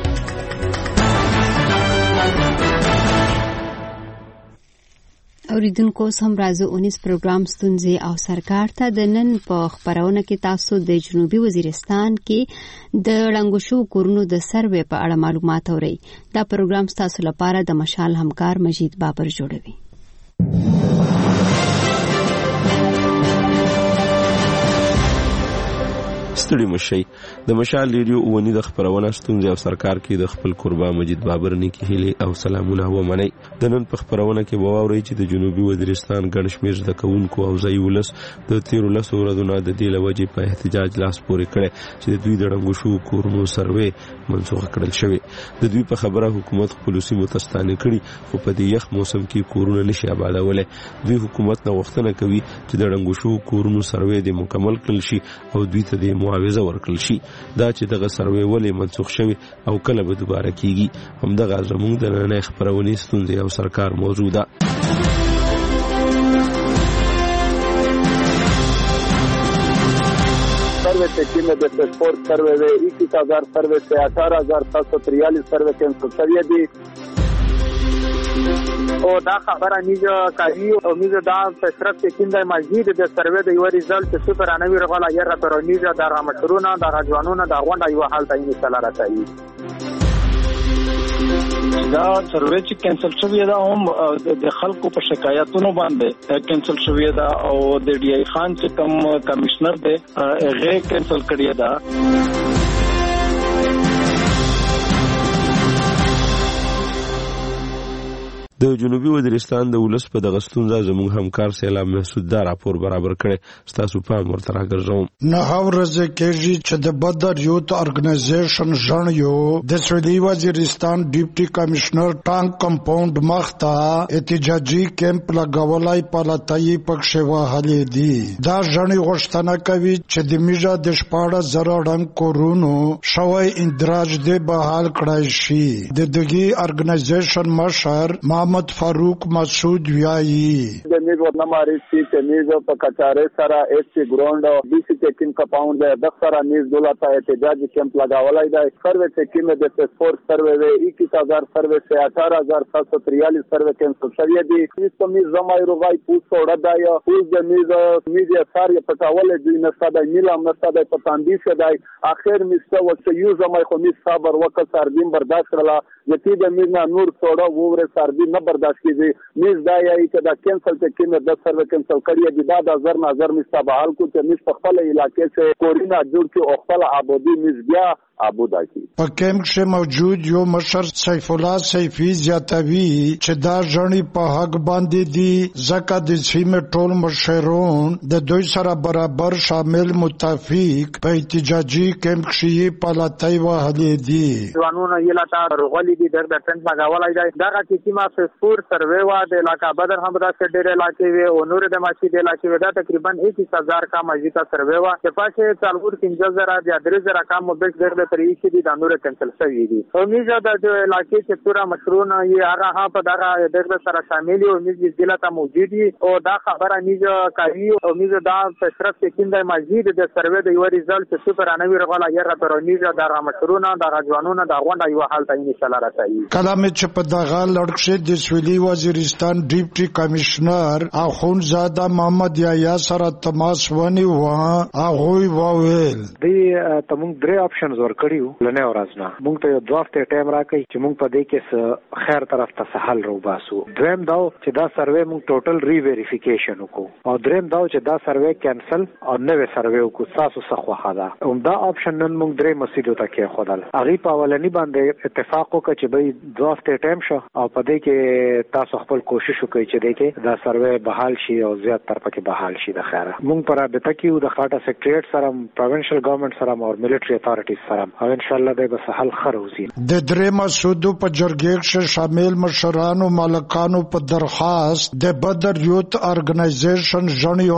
اوریدونکو سم راځو اونیس پروګرام ستونزې او سرکار ته د نن په خبرونه کې تاسو د جنوبي وزیرستان کې د ړنګو شوو کورونو د سروې په اړه معلومات اورئ. دا پروګرام تاسو لپاره د مشال همکار مجید بابر جوړوي. ستړي مشي د مشال ریډیو ونی د خبرونه ستونزې او سرکار کې د خپل قربا مجید بابر نیکی هلي او سلامونه و منی. د نن په خبرونه کې وواوري چې د جنوبي وزیرستان ګڼ شمېر د کوونکو او ځای ولس د تیرو لسو ورځو د دې لوجې په احتجاج لاس پورې کړي چې د دوی د ړنګو شوو کورونو سروې منسوخ کړل شوی. د دوی په خبره حکومت خپل سیمو ته ستانه کړي خو په دې یخ موسم کې کورونه نشي آبادولای. دوی حکومت نه غوښتنه کوي چې د ړنګو شوو کورونو سروې د مکمل کړل شي او دوی ته د معاوضه ورکړل شي. دا چې دغه سروې ولې منسوخ شوی او کله به دوباره کیږي همدغه زموږ د نننۍ خبرونې ستونزې او سرکار موضوع ده. सर्वे से टीमें जैसे स्पोर्ट सर्वे वे इक्कीस हजार सर्वे से अठारह हजार सात सौ तिरयालीस सर्वे के सत्तरिया दी او دا خبره نیجا کوي او نیجا دا فسرت کې کیندای مزید د سروې د یو ریزلټ چې پر انوي رغلا یره پر نیجا د رامشرونه د غجوانونه د غونډه یو حالت یې سره راځي. دا سروې چې کینسل شوی دا هم د خلکو په شکایتونو باندې کینسل شوی دا او د ډي ای خان چې کوم کمشنر دی هغه کینسل کړی دا. د جنوبي وزیرستان د ولس په دغه ستونزه زموږ همکار سیلاب محسود دا راپور برابر کړي. ستاسو پام ورته راګرځوم. نه ورځ کېږي چې د بدر یوت ارګنایزیشن ژړیو د سویلي وزیرستان ډیپټي کمشنر ټانک کمپاوند مخته احتجاجي کیمپ لګولای پلاتای پکښه وهلې دي. دا ژړی غوښتنه کوي چې د میژه د شپاړه زره ډنګ کورونو شوی اندراج دې بحال کړای شي. د دغه ارګنایزیشن مشر محمد محمد فاروق مسعود ویایي د میز ورنماري چې میز په کچاره سره ایس سی ګراوند بي سي چیکینګ کمپاوند د سره میز دولت احتجاجي کیمپ لگاولای دی سروے چیکینګ د فور سروے وی اکیس ہزار سروے سے اٹھارہ ہزار سات سو تریالیس سروے کینسل شوی دی اس کو میز زمای روغای پوس وړه دی اوس د میز میز سار یې پټاول دی نستا د میلام نستا د پتاندی سے دی اخر میز وڅ یو زمای خو میز صبر وکړ سردین برداشت کړلا یتی د میز نه نور وړه ووره سردین نه برداشت کیږي میز دا یی چې دا کینسل چیکینګ د سروے کینسل کړی دی دا د نظر نظر میستا بحال کو چې میز په خپل علاقې سے کورینا جوړ کې او خپل آبادی میز بیا آبود کی په کیمپ کې موجود یو مشر سیف الله سیفی زیاتوی چې دا ژوند په حق باندې دی زکه د سیمه ټول مشرون د دوی سره برابر شامل متفق په احتجاجي کیمپ کې په لاتای وهلې دي قانون یې لاته رغولې دي د ټنټ لگاولای دی دا چې ما فور سروے وا د علاقہ بدر هم دا ډېر علاقې وي او نور د ماشي د علاقې دا تقریبا اکیس هزار کا ماجی کا سروے وا چې پاسه څلور پنځه زره یا درې زره کا مبش د طریقې دي د نور کینسل شوی دي او میزه د علاقې چې پورا مشرون یې هغه ها په دغه د سره شامل او میزه ضلع ته موجود دي او دا خبره میزه کوي او میزه دا تشرف کې کیند مزید د سروې د یو ریزلټ چې سپر انوي رغلا یې را پر میزه د مشرون د ځوانونو د غونډه یو حالت ان شاء الله راځي کلام چې په دغه لړکشه د سویلي وزیرستان ډیپټي کمشنر اخون زاده محمد یحیی سره تماس ونیو هغه وویل دی تمون درې اپشنز ورکړیو لنه ورځنا مونږ ته یو دوافته ټایم راکړي چې مونږ په دې کې خیر طرف ته سهل رو باسو دریم دا چې دا سروې مونږ ټوټل ری ویریفیکیشن وکړو او دریم دا چې دا سروې کینسل او نوې سروې وکړو تاسو څخه خدا هم دا اپشن نن مونږ درې مسیدو ته کې خدل هغه په اولنی باندې اتفاق وکړ چې به دوافته ټایم شو او په دې کې تاسو خپل کوشش وکړئ چې دې کې دا سروې بحال شي او زیات تر پکې بحال شي د خیره مونږ پر رابطه کې د خاطر سیکریټریټ سره پروینشل ګورنمنت سره او ملټری اتھارټیز سره او ان شاء الله به سهل خروزي د درې مسودو په جرګې کې شامل مشرانو مالکانو په درخواست د بدر یوت ارګنایزیشن ژوندیو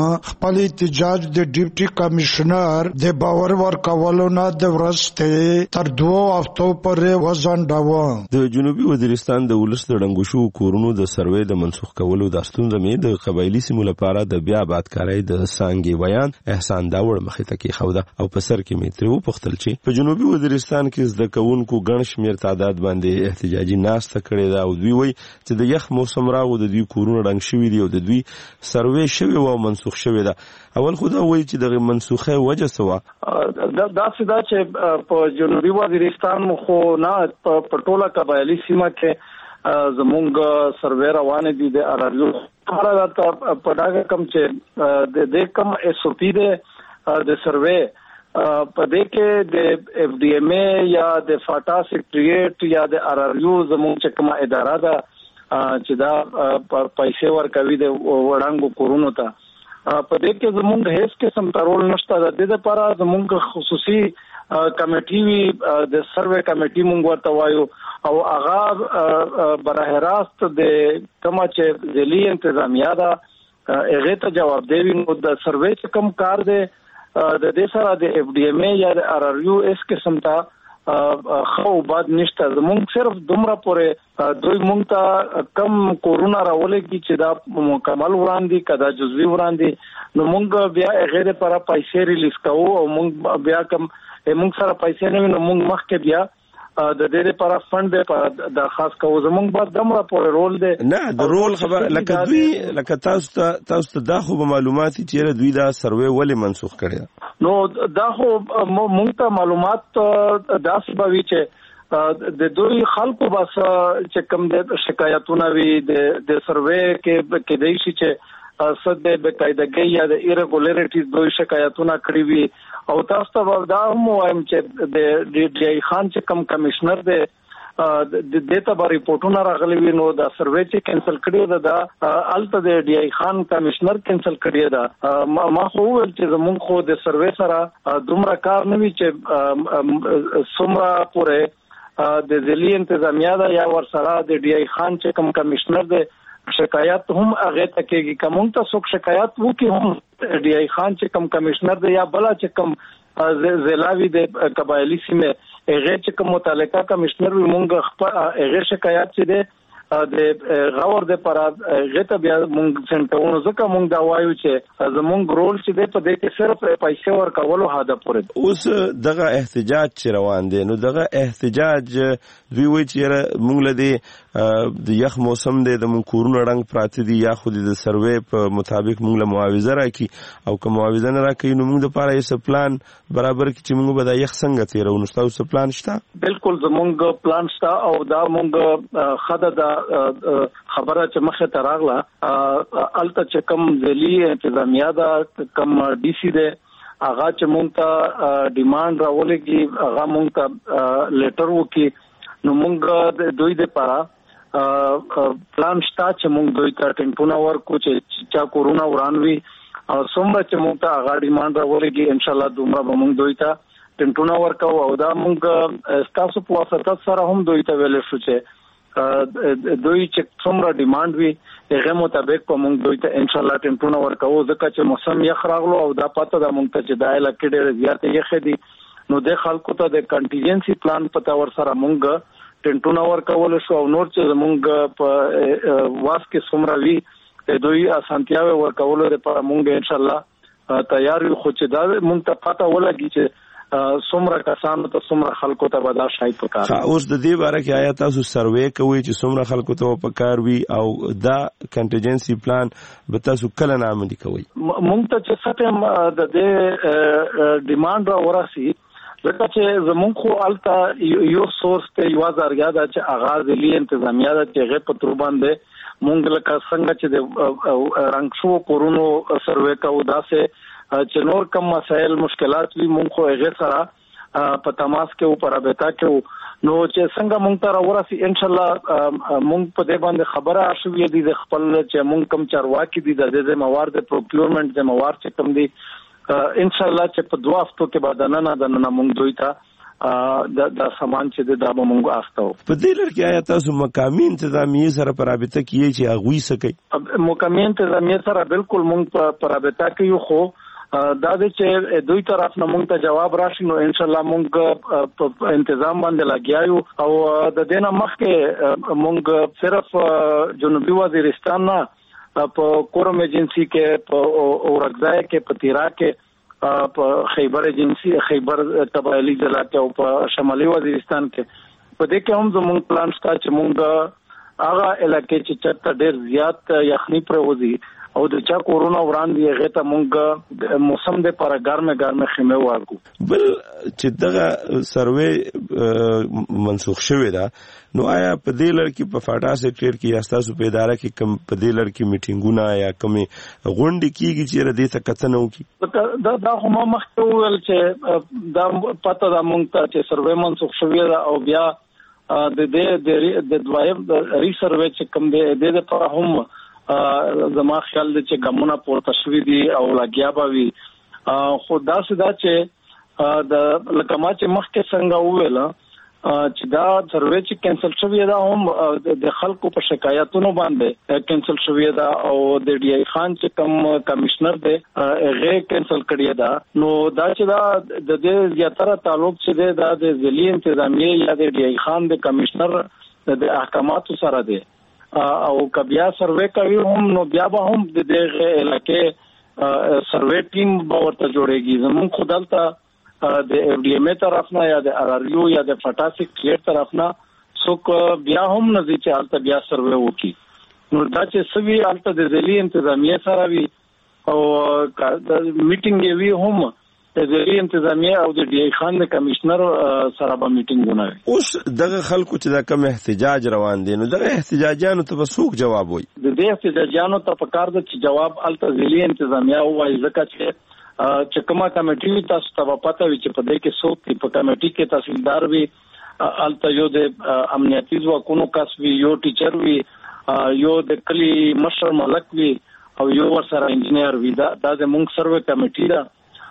خپل احتجاج د ډیپټي کمشنر د باور ورکولو نه د ورسته تر دوه هفتو پورې وزنډاوه د جنوبي وزیرستان د ولس د ډنګوشو کورونو د سروې د منسوخ کولو د ستونزې د قبایلی سیمو لپاره د بیا آبادکارۍ د سانګي بیان احسان داوړ مخې ته کې خوده او په سر کې میترو پختل چې په جنوبي وزیرستان کې زده کوونکو ګڼ شمېر تعداد باندې احتجاجي ناسته کړې ده او دوی وایي چې د یخ موسم راغو د دوی کورونه ډنګ شوي دي او د دوی سروې شوي او منسوخ شوي ده اول خو دا وایي چې دغه منسوخه وجه څه وه دا څه ده چې په جنوبي وزیرستان خو نه په ټوله قبایلي سیمه کې زمونږ سروې روانه دي د اراریو هغه په دغه کم چې د دې کم ایس او پی د د سروې په دې کې د اف ډي ایم اے یا د فاټا سیکریټریټ یا د اراریو زموږ چې کومه اداره ده چې دا پیسې ورکوي د وړاندو کورونو ته په دې کې زموږ هیڅ قسم ترول نشته د دې لپاره زموږ خصوصي کمیټي وی د سروې کمیټي مونږ ورته وایو او هغه براه راست د کومه چې ځلي انتظامیه ده هغه ته جواب دی نو د سروې کم کار دی د دې سره د اف ډي ایم اے یا د ار ار یو اس قسم ته خو بعد نشته زمونږ صرف دومره پورې دوی مونږ ته کم کورونا راولې کی چې دا مکمل وړاندې کدا جزوی وړاندې نو مونږ بیا غیر پر پیسې ریلیز کوو او مونږ بیا کم مونږ سره پیسې نه نو مونږ مخکې بیا د دې لپاره فند په درخواست کوو زمونږ بعد دمره پورې رول دی نه د رول خبر لکه دوی لکه تاسو ته تاسو ته دا خو معلومات چې دوی دا سروې ولې منسوخ کړی نو دا خو مونږ ته معلومات دا سبب چې د دوی خلکو بس چې کوم د شکایتونه وي د د سروې کې کې دی چې صد د بقاعدګۍ یا د ایرګولریټیز دوی شکایتونه کړی وي او تاسو ته دا هم وایم چې د ډي آی خان چې کم کمشنر دی د دې ته ریپورتونه راغلي وي نو دا سروې چې کینسل کړی دا الته د ډي آی خان کمشنر کینسل کړی دا ما خو ول چې زموږ خو د سروې سره دومره کار نه وی چې سمرا پورې د ځلي انتظامیه دا یا ور سره د ډي آی خان چې کم کمشنر دی شکایت هم هغه ته کېږي کوم ته څوک شکایت وکي هم ډي آی خان چې کم کمشنر دی یا بلا چې کم زلاوی د قبایلی سیمه هغه چې کوم متعلقه کمشنر مونږ خپل هغه شکایت چې دی د غور د پر غته بیا مونږ څنګه ځکه مونږ دا وایو چې زمونږ رول چې د په دې کې صرف پیسې ورکولو هدف پورې اوس دغه احتجاج چې روان دي نو دغه احتجاج دوی وایي چې مونږ له دې د یخ موسم دی د مونږ کورونو رنګ پراته دي یا خو د سروې په مطابق مونږ له معاوضه راکړي او که معاوضه نه راکړي نو مونږ دپاره یې څه پلان برابر کړي چې مونږ به دا یخ څنګه تېروو نو ستاسو څه پلان شته؟ بالکل زمونږ پلان شته او دا مونږ خده دا خبره چې مخه ته راغله الته چې کوم ځلي انتظامیه دا کوم ډي سي دی هغه چې مونږ ته ډیماند راولېږي هغه مونږ ته لیټر وکړي نو مونږ دوی دپاره پلان شته چې مونږ دوی ته ټینټونه ورکو چې چا کورونه وران وي او څومره چې مونږ ته هغه ډیماند راولېږي انشاءالله دومره به مونږ دوی ته ټینټونه ورکو او دا مونږ ستاسو په واسطه سره هم دوی ته ویلی شو چې دوی چې څومره ډیماند وي هغه مطابق په مونږ دوی ته ان شاء الله ټینټونه ورکوو ځکه چې موسم یخ راغلو او دا پته د مونږ ته چې دا علاقې ډېرې زیاتې یخې دي نو د خلکو ته د کنټینجنسي پلان په تور سره مونږ ټینټونه ورکول شو او نور چې مونږ په واس کې څومره وي دوی اسانتیاوې ورکولو لپاره مونږ ان شاء الله تیار یو خو چې دا مونږ ته پته ولګي چې څومره کسانو ته څومره خلکو ته به دا شاید پکار اوس د دې باره کې آیا تاسو سروې کوئ چې څومره خلکو ته پکار وي او دا کنټینجنسي پلان به تاسو کله نه عملي کوئ؟ مونږ ته چې څه ټایم د دې ډیماند را ورسي ځکه چې زمونږ خو هلته یو سورس ته یوه ذریعه ده چې هغه ضلعي انتظامیه ده چې هغې په تر باندې مونږ لکه څنګه چې د رنګ شوو کورونو سروې کوو داسې چې نور کم مسایل مشکلات وي مونږ خو هغې سره په تماس کې وو په رابطه کې وو نو چې څنګه مونږ ته راورسي انشاءالله مونږ په دې باندې خبره شوې دي د خپل چې مونږ کم چارواکي دي د دې ذموار د پروکیورمنټ ذموار چې کوم دي انشاءالله چې په دوه هفتو کې به دننه دننه مونږ دوی ته د د سامان چې د دا به مونږ اخته وو. په دې لړ کې آیا تاسو مقامي انتظامیې سره په رابطه کې چې هغوی څه کوي؟ مقامي انتظامیې سره بالکل مونږ په رابطه کې یو خو دا د چې دوی طرف نه مونږ ته جواب راشي نو ان شاء الله مونږ په تنظیم باندې لګیا یو او د دې نه مخکې مونږ صرف جنوبي وزیرستان نه په کورم ایجنسی کې په اورګزای کې په تیرا کې په خیبر ایجنسی خیبر قبایلی ضلع کې او په شمالي وزیرستان کې په دې کې هم زموږ پلان شته چې مونږ هغه علاقې چې چرته ډېر زیات یخني پروزي او د چا کورونا وړاندې هغه ته مونږ موسم د پر ګرمه ګرمه خیمه ورکو. بل چې دغه سروې منسوخ شوې ده نو آیا په دې لړ کې په فاټا سیکټر کې یا تاسو په اداره کې کوم په دې لړ کې میټینګونه یا کومې غونډې کیږي چې ردې ته کتنه وکړي؟ دا دا خو ما مخکې وویل چې دا پته دا مونږ ته چې سروې منسوخ شوې ده او بیا د دې د دویم ری سروې چې کوم دی د دې لپاره هم زما خیال دی چې ګامونه پورته شوي دي او لګیا به وي خو داسې دا چې د لکه ما چې مخکې څنګه وویله چې دا سروې چې کینسل شوې ده هم د خلکو په شکایتونو باندې کینسل شوې ده او د ډي آی خان چې کوم کمشنر دی هغه کینسل کړی ده نو دا چې دا د دې زیاتره تعلق چې دی دا د ضلعي انتظامیه یا د ډي آی خان د کمشنر د احکاماتو سره دی او کبیا سروې کوي هم نو بیا به هم د دې علاقې سروې ټیم به ورته جوړېږي زموږ خو دلته د اف ډي ایم طرف نه یا د ار ار یو یا د فټاسک کلیټ طرف نه څوک بیا هم نه دي چې هلته بیا سروې وکړي نو دا چې سوي هلته د ضلعي انتظامیه سره وي او میټینګ یې وي هم د ضلعي انتظامیه او د ډي آی خان د کمشنر سره به میټینګونه وي. اوس دغه خلکو چې دا کوم احتجاج روان دي نو دغه احتجاجیانو ته به څوک جواب وایي؟ د دې احتجاجیانو ته پکار ده چې جواب هلته ضلعي انتظامیه ووایي ځکه چې چې کومه کمیټي تاسو ته پته وي چې په دې کې څوک دي. په کمیټي کې تحصیلدار وي هلته یو د امنیتي ځواکونو کس وي یو ټیچر وي یو د کلي مشر ملک وي او یو ورسره انجینیر وي. دا زموږ سروې کمیټي ده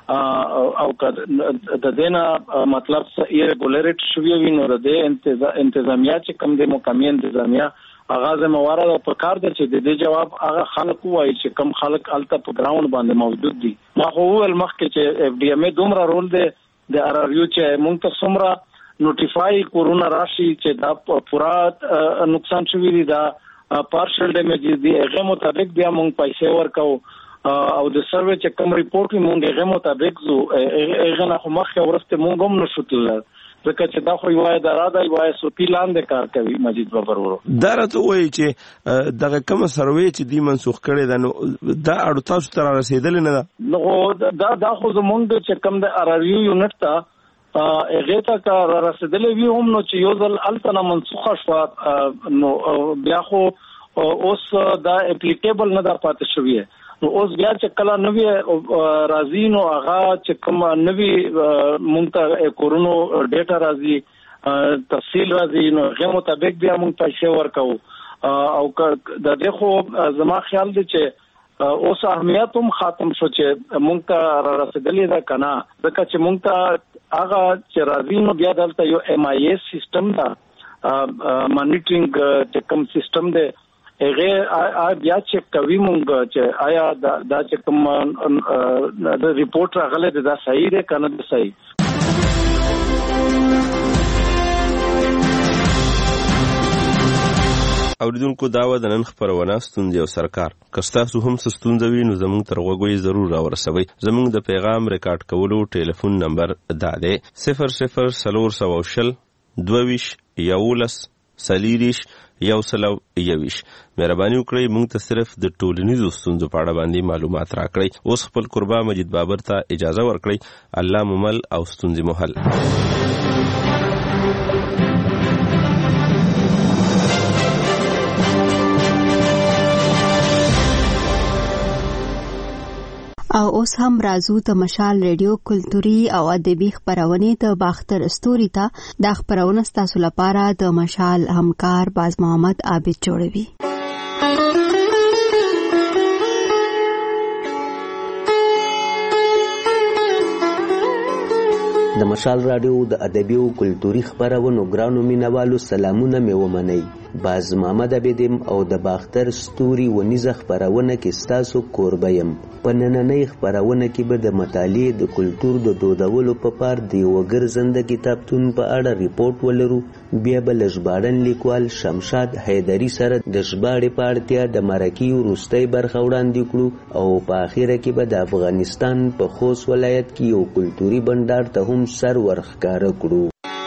او د دینا مطلب ایرګولریټ شوی وي نو د انتظامیه چې کوم د مقامی انتظامیه هغه زمواره د پکار د چې د دې جواب هغه خلک وایي چې کوم خلک الته په ګراوند باندې موجود دي. ما خو ول مخکې چې اف ډي ایم دومره رول دی د ار ار یو چې مونږ ته څومره نوټیفای کورونه راشي چې دا پورا نقصان شوی دی دا پارشل ډیمیج دی هغه مطابق بیا موږ پیسې ورکو او د سروې چې کوم ریپورت موږ هغه مطابق زو هغه نه خو مخه ورسته موږ هم نشو تلل ځکه چې دا خو یو د اراده یو سوپی لاندې کار کوي مجید بابر ورو دا راته وایي چې دغه کوم سروې چې دی منسوخ کړي دا نو دا اړو تاسو ته رسیدل نه ده نو دا دا خو زمونږ چې کوم د اراریو یونټ ته هغه ته کار رسیدل وی هم نو چې یو ځل التنه منسوخه شو نو بیا خو اوس دا اپلیکیبل نه ده پاتې شوی نو اوس بیا چې کله نوې راځي نو هغه چې کوم نوې مونږ ته کورونو ډیټا راځي تفصیل راځي نو هغه مطابق بیا مونږ پیسې ورکو او د دې خو زما خیال دی چې اوس اهمیت هم ختم شو چې مونږ ته را رسیدلې ده کنه ځکه چې مونږ ته هغه چې راځي نو بیا دلته یو ایم آی ایس سیستم ده مانیټرینګ چې کوم سیستم دی هغه بیا چې کوي مونږ چې آیا دا چې کوم د ریپورت راغله دا صحیح دی کنه دا صحیح اوریدونکو دا و د نن خبرونه ستونزې او سرکار که ستاسو هم څه ستونزه وي نو زموږ تر غوږو ضرور راورسوئ زموږ د پیغام ریکارډ کولو ټلیفون نمبر دا دی صفر صفر څلور سوه شل دوه ویشت یولس څلېرویشت یو سلو یویش مهرباني وکړئ موږ ته صرف د ټولنیزو ستونزو په اړه باندې معلومات راکړئ اوس خپل قربا مجید بابر ته اجازه ورکړئ الله مو مل او ستونزې مو حل او اوس هم راځو د مشال ریډیو کلتوري او ادبي خبرونه د باختر استوري ته د خبرونه ستاسو لپاره د مشال همکار باز محمد عابد جوړوي د مشال رادیو د ادبي او کلتوري خبرونو ګرانو مینوالو سلامونه مې ومنئ باز محمد عابدم او د باختر ستوري ونیزه خبرونه کې ستاسو کوربیم په نننۍ خبرونه کې به د مطالعې د کلتور د دودولو په پار د یو ګرځنده کتابتون په اړه ریپورت ولرو بیا به له ژباړن لیکوال شمشاد حیدري سره د ژباړې په اړتیا د مرکې وروستۍ برخه وړاندې کړو او په اخره کې به د افغانستان په خوست ولایت کې یو کلتوري بنډار ته هم سر ورښکاره کړو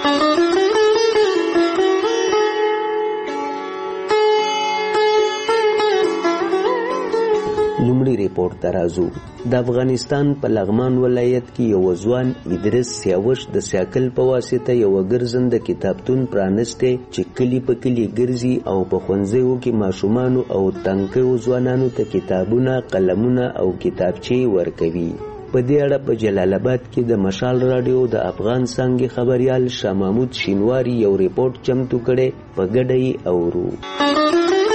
لومړی ریپورت ته راځو د افغانستان په لغمان ولایت کې یو ځوان ادریس سیاوش د سیاکل په واسطه یو ګرځنده کتابتون پرانسته چې کلی په کلی ګرځي او په ښوونځیو کې ماشومانو او تنکیو ځوانانو ته کتابونه قلمونه او کتابچې ورکوي په دې اړه په جلال آباد کې د مشال رادیو د افغان څانګې خبريال شاه محمود شینواری یو ریپورت چمتو کړي په ګډه یې اورو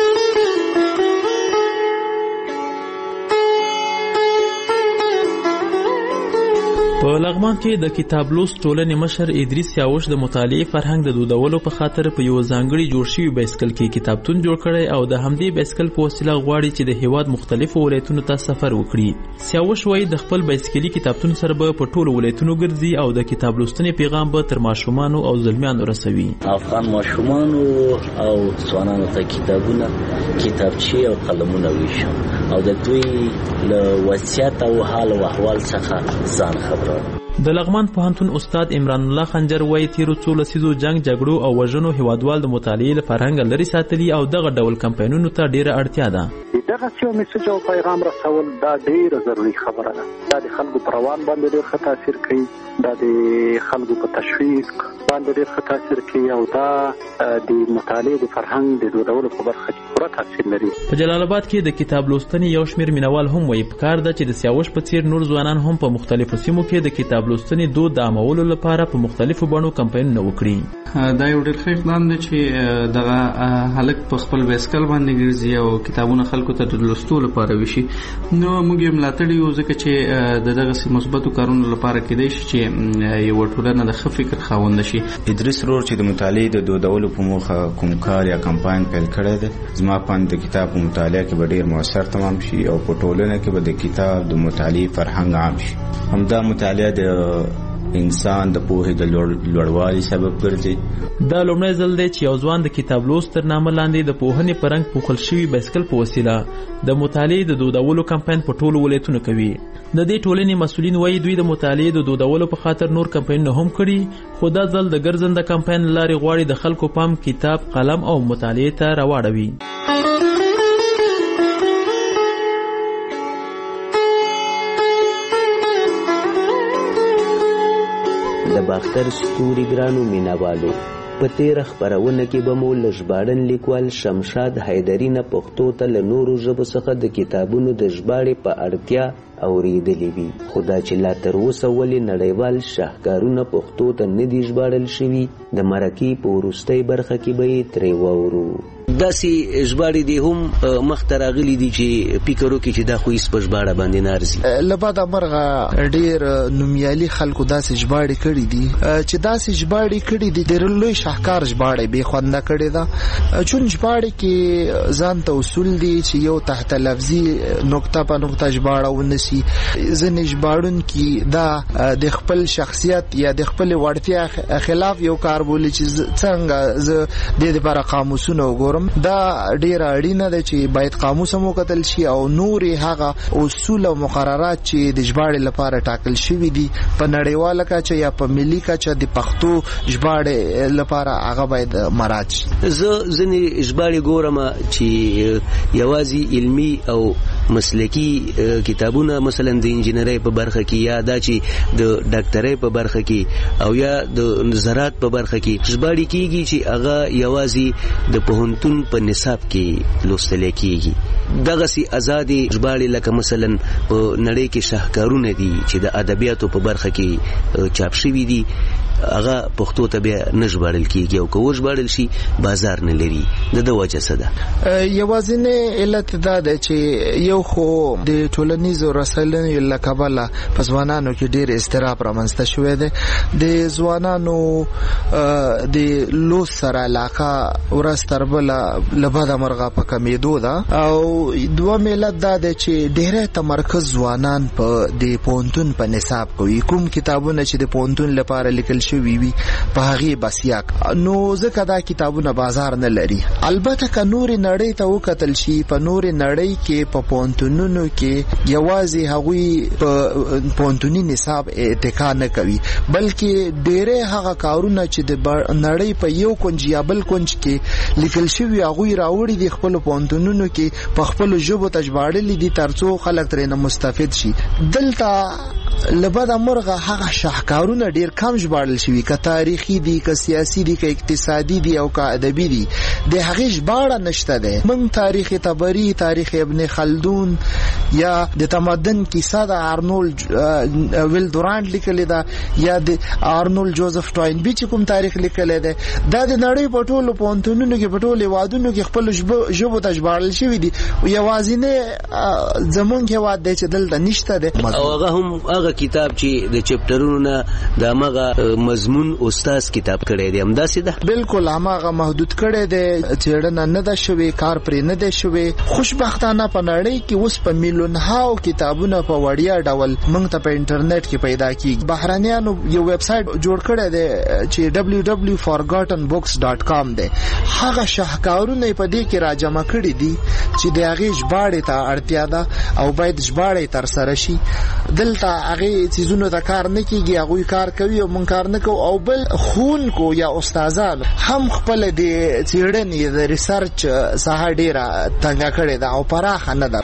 په لغمان کې د کتاب لوست ټولنې مشر ادریس سیاوش د مطالعې فرهنګ د دودولو په خاطر په یو ځانګړي جوړ شوي بایسکل کې کتابتون جوړ کړی او د همدې بایسکل په وسیله غواړي چې د هیواد مختلفو ولایتونو ته سفر وکړي سیاوش وایي د خپل بایسکلي کتابتون سره به په ټولو ولایتونو ګرځي او د کتاب لوستنې پیغام به تر ماشومانو او زلمیانو رسوي افغان ماشومانو او ځوانانو ته کتابونه کتابچې او قلمونه ویشم او د دوی له وضعیت او حال او احوال څخه ځان خبر د لغمان پوهنتون استاد عمران الله خنجر وایي تیرو څو لسیزو جنگ جګړو او وژنو هیوادوال د مطالعې له فرهنګ لري ساتلي او دغه ډول کمپاینونو ته ډیره اړتیا ده دغه څو میسج او پیغام رسول دا ډیره ضروري خبره ده دا د خلکو پر روان باندې ډیر ښه تاثیر کوي دا د خلکو په تشویق باندې ډیر ښه تاثیر کوي او دا د مطالعې د فرهنګ د دودولو په برخه کې پوره تاثیر لري په جلال آباد کې د کتاب لوستنې یو شمېر مینوال هم وایي پکار ده چې د سیاوش په څیر نور ځوانان هم په مختلفو سیمو کې د کتاب لوستنې دود د عامولو لپاره په مختلفو بڼو کمپاینونه وکړي دا یو ډېر ښه اقدام دی چې دغه هلک په خپل بایسکل باندې ګرځي او کتابونه خلکو ته د لوستو لپاره وشي نو موږ یې ملاتړ یو ځکه چې د دغسې مثبتو کارونو لپاره کیدای شي چې یوه ټولنه د ښه فکر خاونده شي ادریس رور چې د مطالعې د دودولو په موخه کوم کار یا کمپاین پیل کړی دی زما په اند د کتاب په مطالعه کې به ډېر مؤثر تمام شي او په ټولنه کې به د کتاب د مطالعې فرهنګ عام شي همدا مطالعه د انسان د پوهې د لوړوالي سبب ګرځي. دا لومړی ځل دی چې یو ځوان د کتاب لوست تر نامه لاندې د پوهنې په رنګ پوښل شوي بایسکل په وسیله د مطالعې د دودولو کمپاین په ټولو ولایتونو کوي. د دې ټولنې مسؤلین وایي دوی د مطالعې د دودولو په خاطر نور کمپاینونه هم کړي، خو دا ځل د ګرځنده کمپاین له لارې غواړي د خلکو پام کتاب، قلم او مطالعې ته راواړوي. د باختر ستوري ګرانو مینوالو، په تیره خپرونه کې به مو له ژباړن لیکوال شمشاد حیدري نه پښتو ته له نورو ژبو څخه د کتابونو د ژباړې په اړتیا اورېدلې وي، خو دا چې لا تر اوسه ولې نړیوال شاهکارونه پښتو ته نه دي ژباړل شوي، د مرکې په وروستۍ برخه کې به یې ترې واورو. داسې ژباړې دي هم مخته راغلي دي چې فکر وکړي چې دا خو هېڅ په ژباړه باندې نه ارزي. له بده مرغه ډېر نومیالي خلکو داسې ژباړې کړي دي چې داسې ژباړې کړي دي ډېر لوی شاهکار ژباړې بې خونده کړې ده. چون ژباړې کې ځان ته اصول دي چې یو تحت لفظي نقطه په نقطه ژباړه ونسي. ځینې ژباړونکي دا د خپل شخصیت یا د خپلې وړتیا خلاف یو کار بولي چې څنګه زه د دې لپاره قاموسونه وګورم. دا ډیره اړینه ده چې باید قاموس مو کتل شي او نورې هغه اصول او مقررات چې د ژباړې لپاره ټاکل شوي دي په نړیواله کچه یا په ملي کچه د پښتو ژباړې لپاره هغه باید مراعات شي. زه ځینې ژباړې ګورم چې یوازې علمي او مسلکی کتابونه مثلا د انجینرۍ په برخه کې یا دا چې د ډاکټرۍ په برخه کې او یا د زراعت په برخه کې ژباړې کیږي چې هغه یوازې د پوهنتون په نصاب کې لوستل کیږي. دغه سي آزادي ژباړې لکه مثلا په نړۍ کې شاهکارونه دي چې د ادبیاتو په برخه کې چاپ شوي دي، هغه پښتو ته بیا نه ژباړل کیږي او که وژباړل شي بازار نه لري. د د وجه څه ده؟ یوازینی علت دا ده چې یو خو د ټولنیزو رسنیو له کبله په ځوانانو کې ډېر اضطراب رامنځته شوی دی. د ځوانانو د لوست سره علاقه ورځ تر بله له بده مرغه په کمېدو ده. او دویم علت دا ده چې ډېری تمرکز ځوانان په د پوهنتون په نصاب کوي. کوم کتابونه چې د پوهنتون لپاره لیکل شوي وي په هغې بسیا نو ځکه دا کتابونه بازار نه لري. البته که نورې نړۍ ته وکتل شي، په نورې نړۍ کې په پوهنتونونو کې یوازې هغوی په پوهنتوني نصاب اتکا نه کوي، بلکې ډېری هغه کارونه چې د نړۍ په یو کونج یا بل کونج کې لیکل شوي هغوی راوړي دي خپلو پوهنتونونو کې په خپلو ژبو ته ژباړلي دي تر څو خلک ترېنه مستفید شي. دلته له بده مرغه هغه شاهکارونه ډېر کم ژباړل شوي، که تاریخي دي، که سیاسي دي، که اقتصادي دي او که ادبي دي، د هغې ژباړه نشته ده. موږ تاریخ طبري، تاریخ ابن خلدون یا د تمدن کیسه د آرنولډ ویل دورانټ لیکلې ده یا د آرنولډ جوزف ټواینبي چې کوم تاریخ لیکلی دی، دا د نړۍ په ټولو پوهنتونونو کې په ټولو هېوادونو کې خپلو ژبو ته ژباړل شوي دي. یوازینی زمونږ هېواد دی چې دلته نشته دی. او هغه هم هغه کتاب چې د چپټرونو نه د همغه مضمون استاد کتاب کړی دی همداسې ده؟ بالکل هماغه محدود کړی دی، څېړنه نه ده شوې، کار پرې نه دی شوې. خوشبختانه په نړۍ کې اوس په میلیونهاو کتابونه په وړیا ډول موږ ته په انټرنیټ کې پیدا کېږي. بهرنیانو یو ویب سایټ جوړ کړی دی چې ډبلیو ډبلیو فارګاټن بوکس ډاټ کام دی. هغه شاهکارونه په دې کې راجمع کړي دي چې د هغې ژباړې ته اړتیا ده او باید ژباړې ترسره شي. دلته هغې څیزونو ته کار نه کېږي، هغوی کار کوي او موږ کار نه کوو. او بل ښوونکو یا استادانو هم خپله د څېړنې د ریسرچ ساحه ډېره تنګه کړې ده او پراخه نه ده.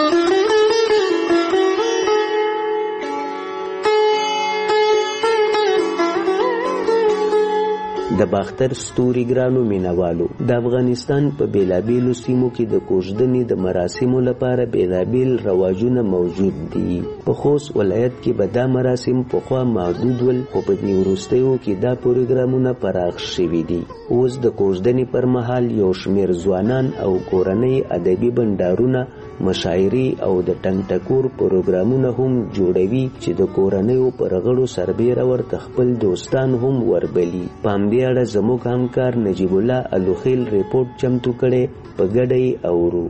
د باختر ستوري ګرانو مینوالو، د افغانستان په بیلابیلو سیمو کې د کوژدنې د مراسمو لپاره بیلابیل رواجونه موجود دي. په خوست ولایت کې به دا مراسم پخوا محدود ول، خو په دې وروستیو کې دا پروګرامونه پراخ شوي دي. اوس د کوژدنې پر مهال یو شمېر ځوانان او کورنۍ ادبي بنډارونه، مشاعرې او د ټنګ ټکور پروګرامونه هم جوړوي چې د کورنیو پر غړو سربیره ورته خپل دوستان هم وربلي. په همدې اړه زموږ همکار نجیب الله الوخیل ریپورټ چمتو کړی، په ګډه یې اورو.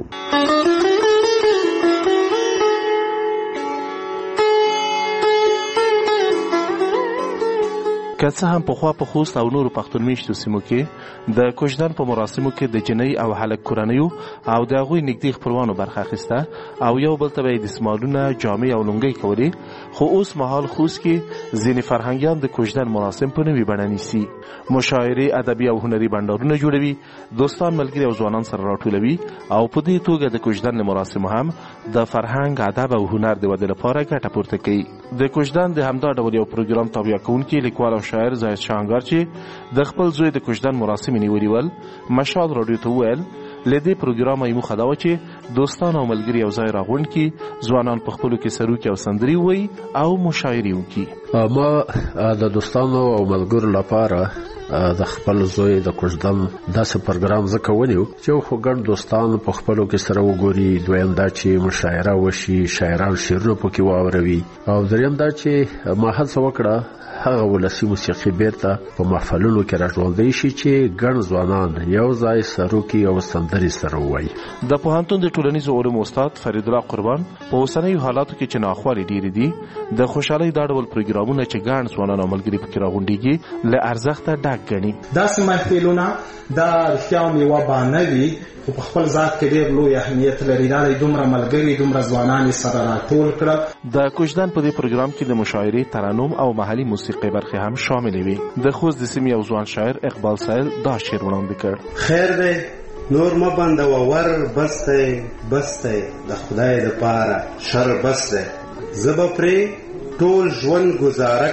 که څه هم پخوا په خوست او نورو پښتون میشتو سیمو کې د کوژدن په مراسمو کې د جنۍ او هلک کورنیو او د هغوی نږدې خپلوانو برخه اخیسته او یو بل ته به یې دستمالونه جامې او لونګۍ کولې، خو اوس مهال خوست کې ځینې فرهنګیان د کوژدن مراسم په نوې بڼه نیسي، مشاعرې، ادبي او هنري بنډارونه جوړوي، دوستان، ملګري او ځوانان سره راټولوي او په دې توګه د کوژدن مراسم هم د فرهنګ، ادب او هنر د ودې لپاره ګټه پورته کوي. د کوژدن د همدا ډول یو پروګرام تابع کوونکی لیکوال او شاعر زاهد شاهنګار چې د خپل زوی د کوژدن مراسم نیولي ول، مشال راډیو ته وویل له دې پروګرام یې موخه دا وه چې دوستان او ملګري یو ځای راغونډ کړي، ځوانان په خپلو کې سروکي او سندري ووایي او مشاعرې وکړي. ما د دوستانو او ملګرو لپاره د خپل زوی د کوژدن داسې پروګرام ځکه ونیو چې خو ګڼ دوستان په خپلو کې سره وګوري، دویم دا چې مشاعره وشي، شاعران شعرونه پکې واوروي، او دریم دا چې ما هڅه وکړه هغه ولسي موسیقي بیرته په محفلونو کې راژوندی شي چې ګڼ ځوانان یو ځای سروکي او سندرې سره ووایي. د پوهنتون د ټولنیزو علومو استاد فرید الله قربان په اوسنیو حالاتو کې چې ناخوالې ډېرې دي، د خوشحالۍ دا ډول پروګرامونه چې ګڼ ځوانان او ملګري پکې راغونډېږي له ارزښته ډک ګڼي. داسې محفلونه دا رښتیا هم یوه بهانه وي خو په خپل ذات کې ډېر لوی اهمیت لري. دا دومره ملګري، دومره ځوانان یې سره راټول کړه. د کوژدن په دې پروګرام کې د مشاعرې، ترنم او محلي موسیقي برخې هم شاملې وي. د خوست د سیمې یو ځوان شاعر اقبال سایل دا شعر وړاندې کړ: خیر دی نور مه بندوه ور، بس دی بس دی د خدای دپاره شر بس دی، زه به پرې ټول ژوند ګزاره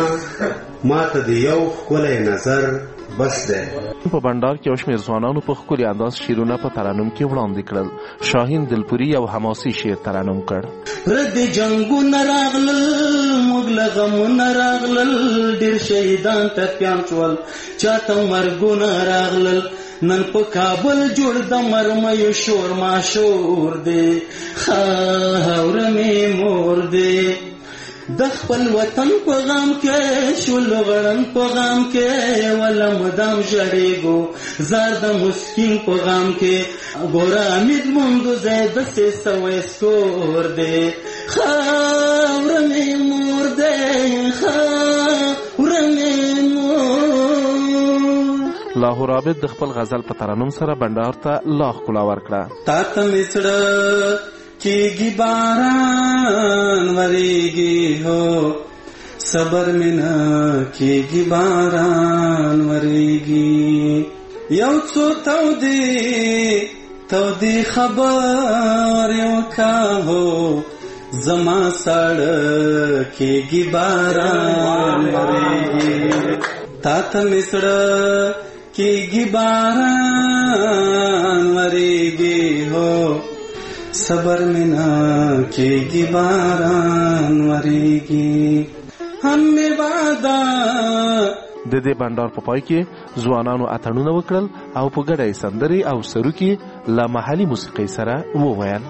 کومه، ما ته د یو ښکلی نظر بس دی. په بندار کې یو شمېر ځوانانو په ښکلي انداز شعرونه په ترنم کې وړاندې کړل. شاهین دلپوري یو حماسي شعر ترنم کړ: پردې جنګونه راغلل، موږ له غمونه راغلل، ډېر شهیدان ټپیان شول، چاته مرګونه راغلل، نن په کابل جوړ د مرمیو شور ماشور دی، خاوره مې مور دی. د خپل وطن په غم کې شولو غړن په غم کې ولا مدام ژړېږو، زار د مسکین په غم کې ګوره امید موندو زید سه سوې سکور دی، خاوره مې مور دی، خاوره مې مور. لاهور عابد د خپل غزل په ترنم سره بندار ته لا ښکلا ورکړه. تا ته مې زړه کېږي باران ورېږي، هو صبر مې نه کېږي باران ورېږي، یو څو تودې تودې خبرې وکړه، هو زما ساړه کېږي باران ورېږي، تا ته مې زړه کېږي باران ورېږي، هو صبر میں نہ کېږي باران ورېږي، هم مې وعده. د دې بندار په پای کې ځوانانو اتڼونه وکړل او په ګډه یې سندرې او سروکي له محلي موسیقۍ سره وویل.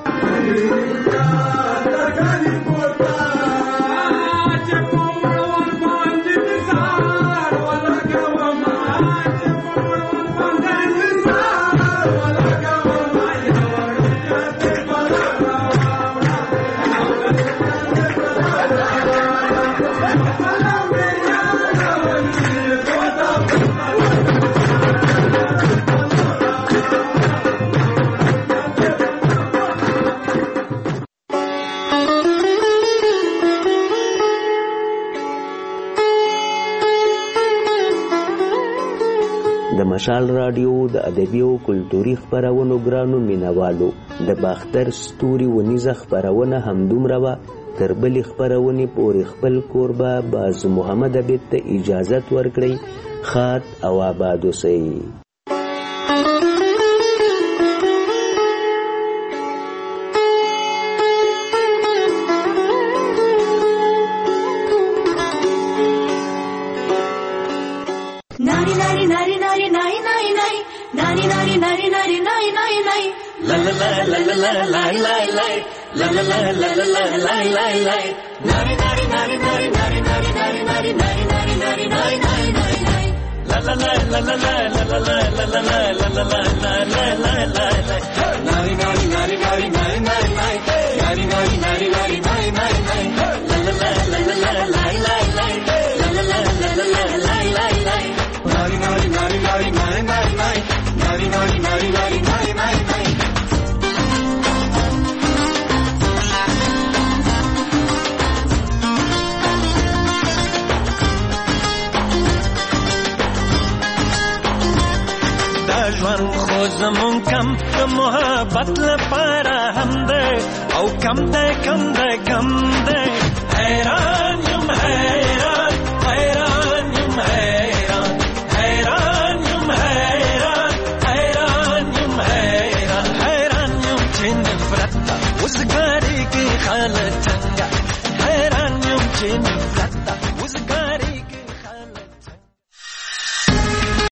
د مشال راډیو د ادبي او کلتوري خپرونو ګرانو مینوالو، د باختر ستوري ونیزه خپرونه همدومره وه. تر بلې خپرونې پورې خپل کوربه باز محمد عبید ته اجازت ورکړئ. ښاد او آباد اوسئ. La ژوند خو زمون کم د محبت لپاره هم دی او کم دی کم دی کم دی حیران یم حیران حیران یم حیران حیران یم حیران حیران یم حیران حیران یم چې نفرت وزګاری کې خاله څنګه حیران یم چې نفرت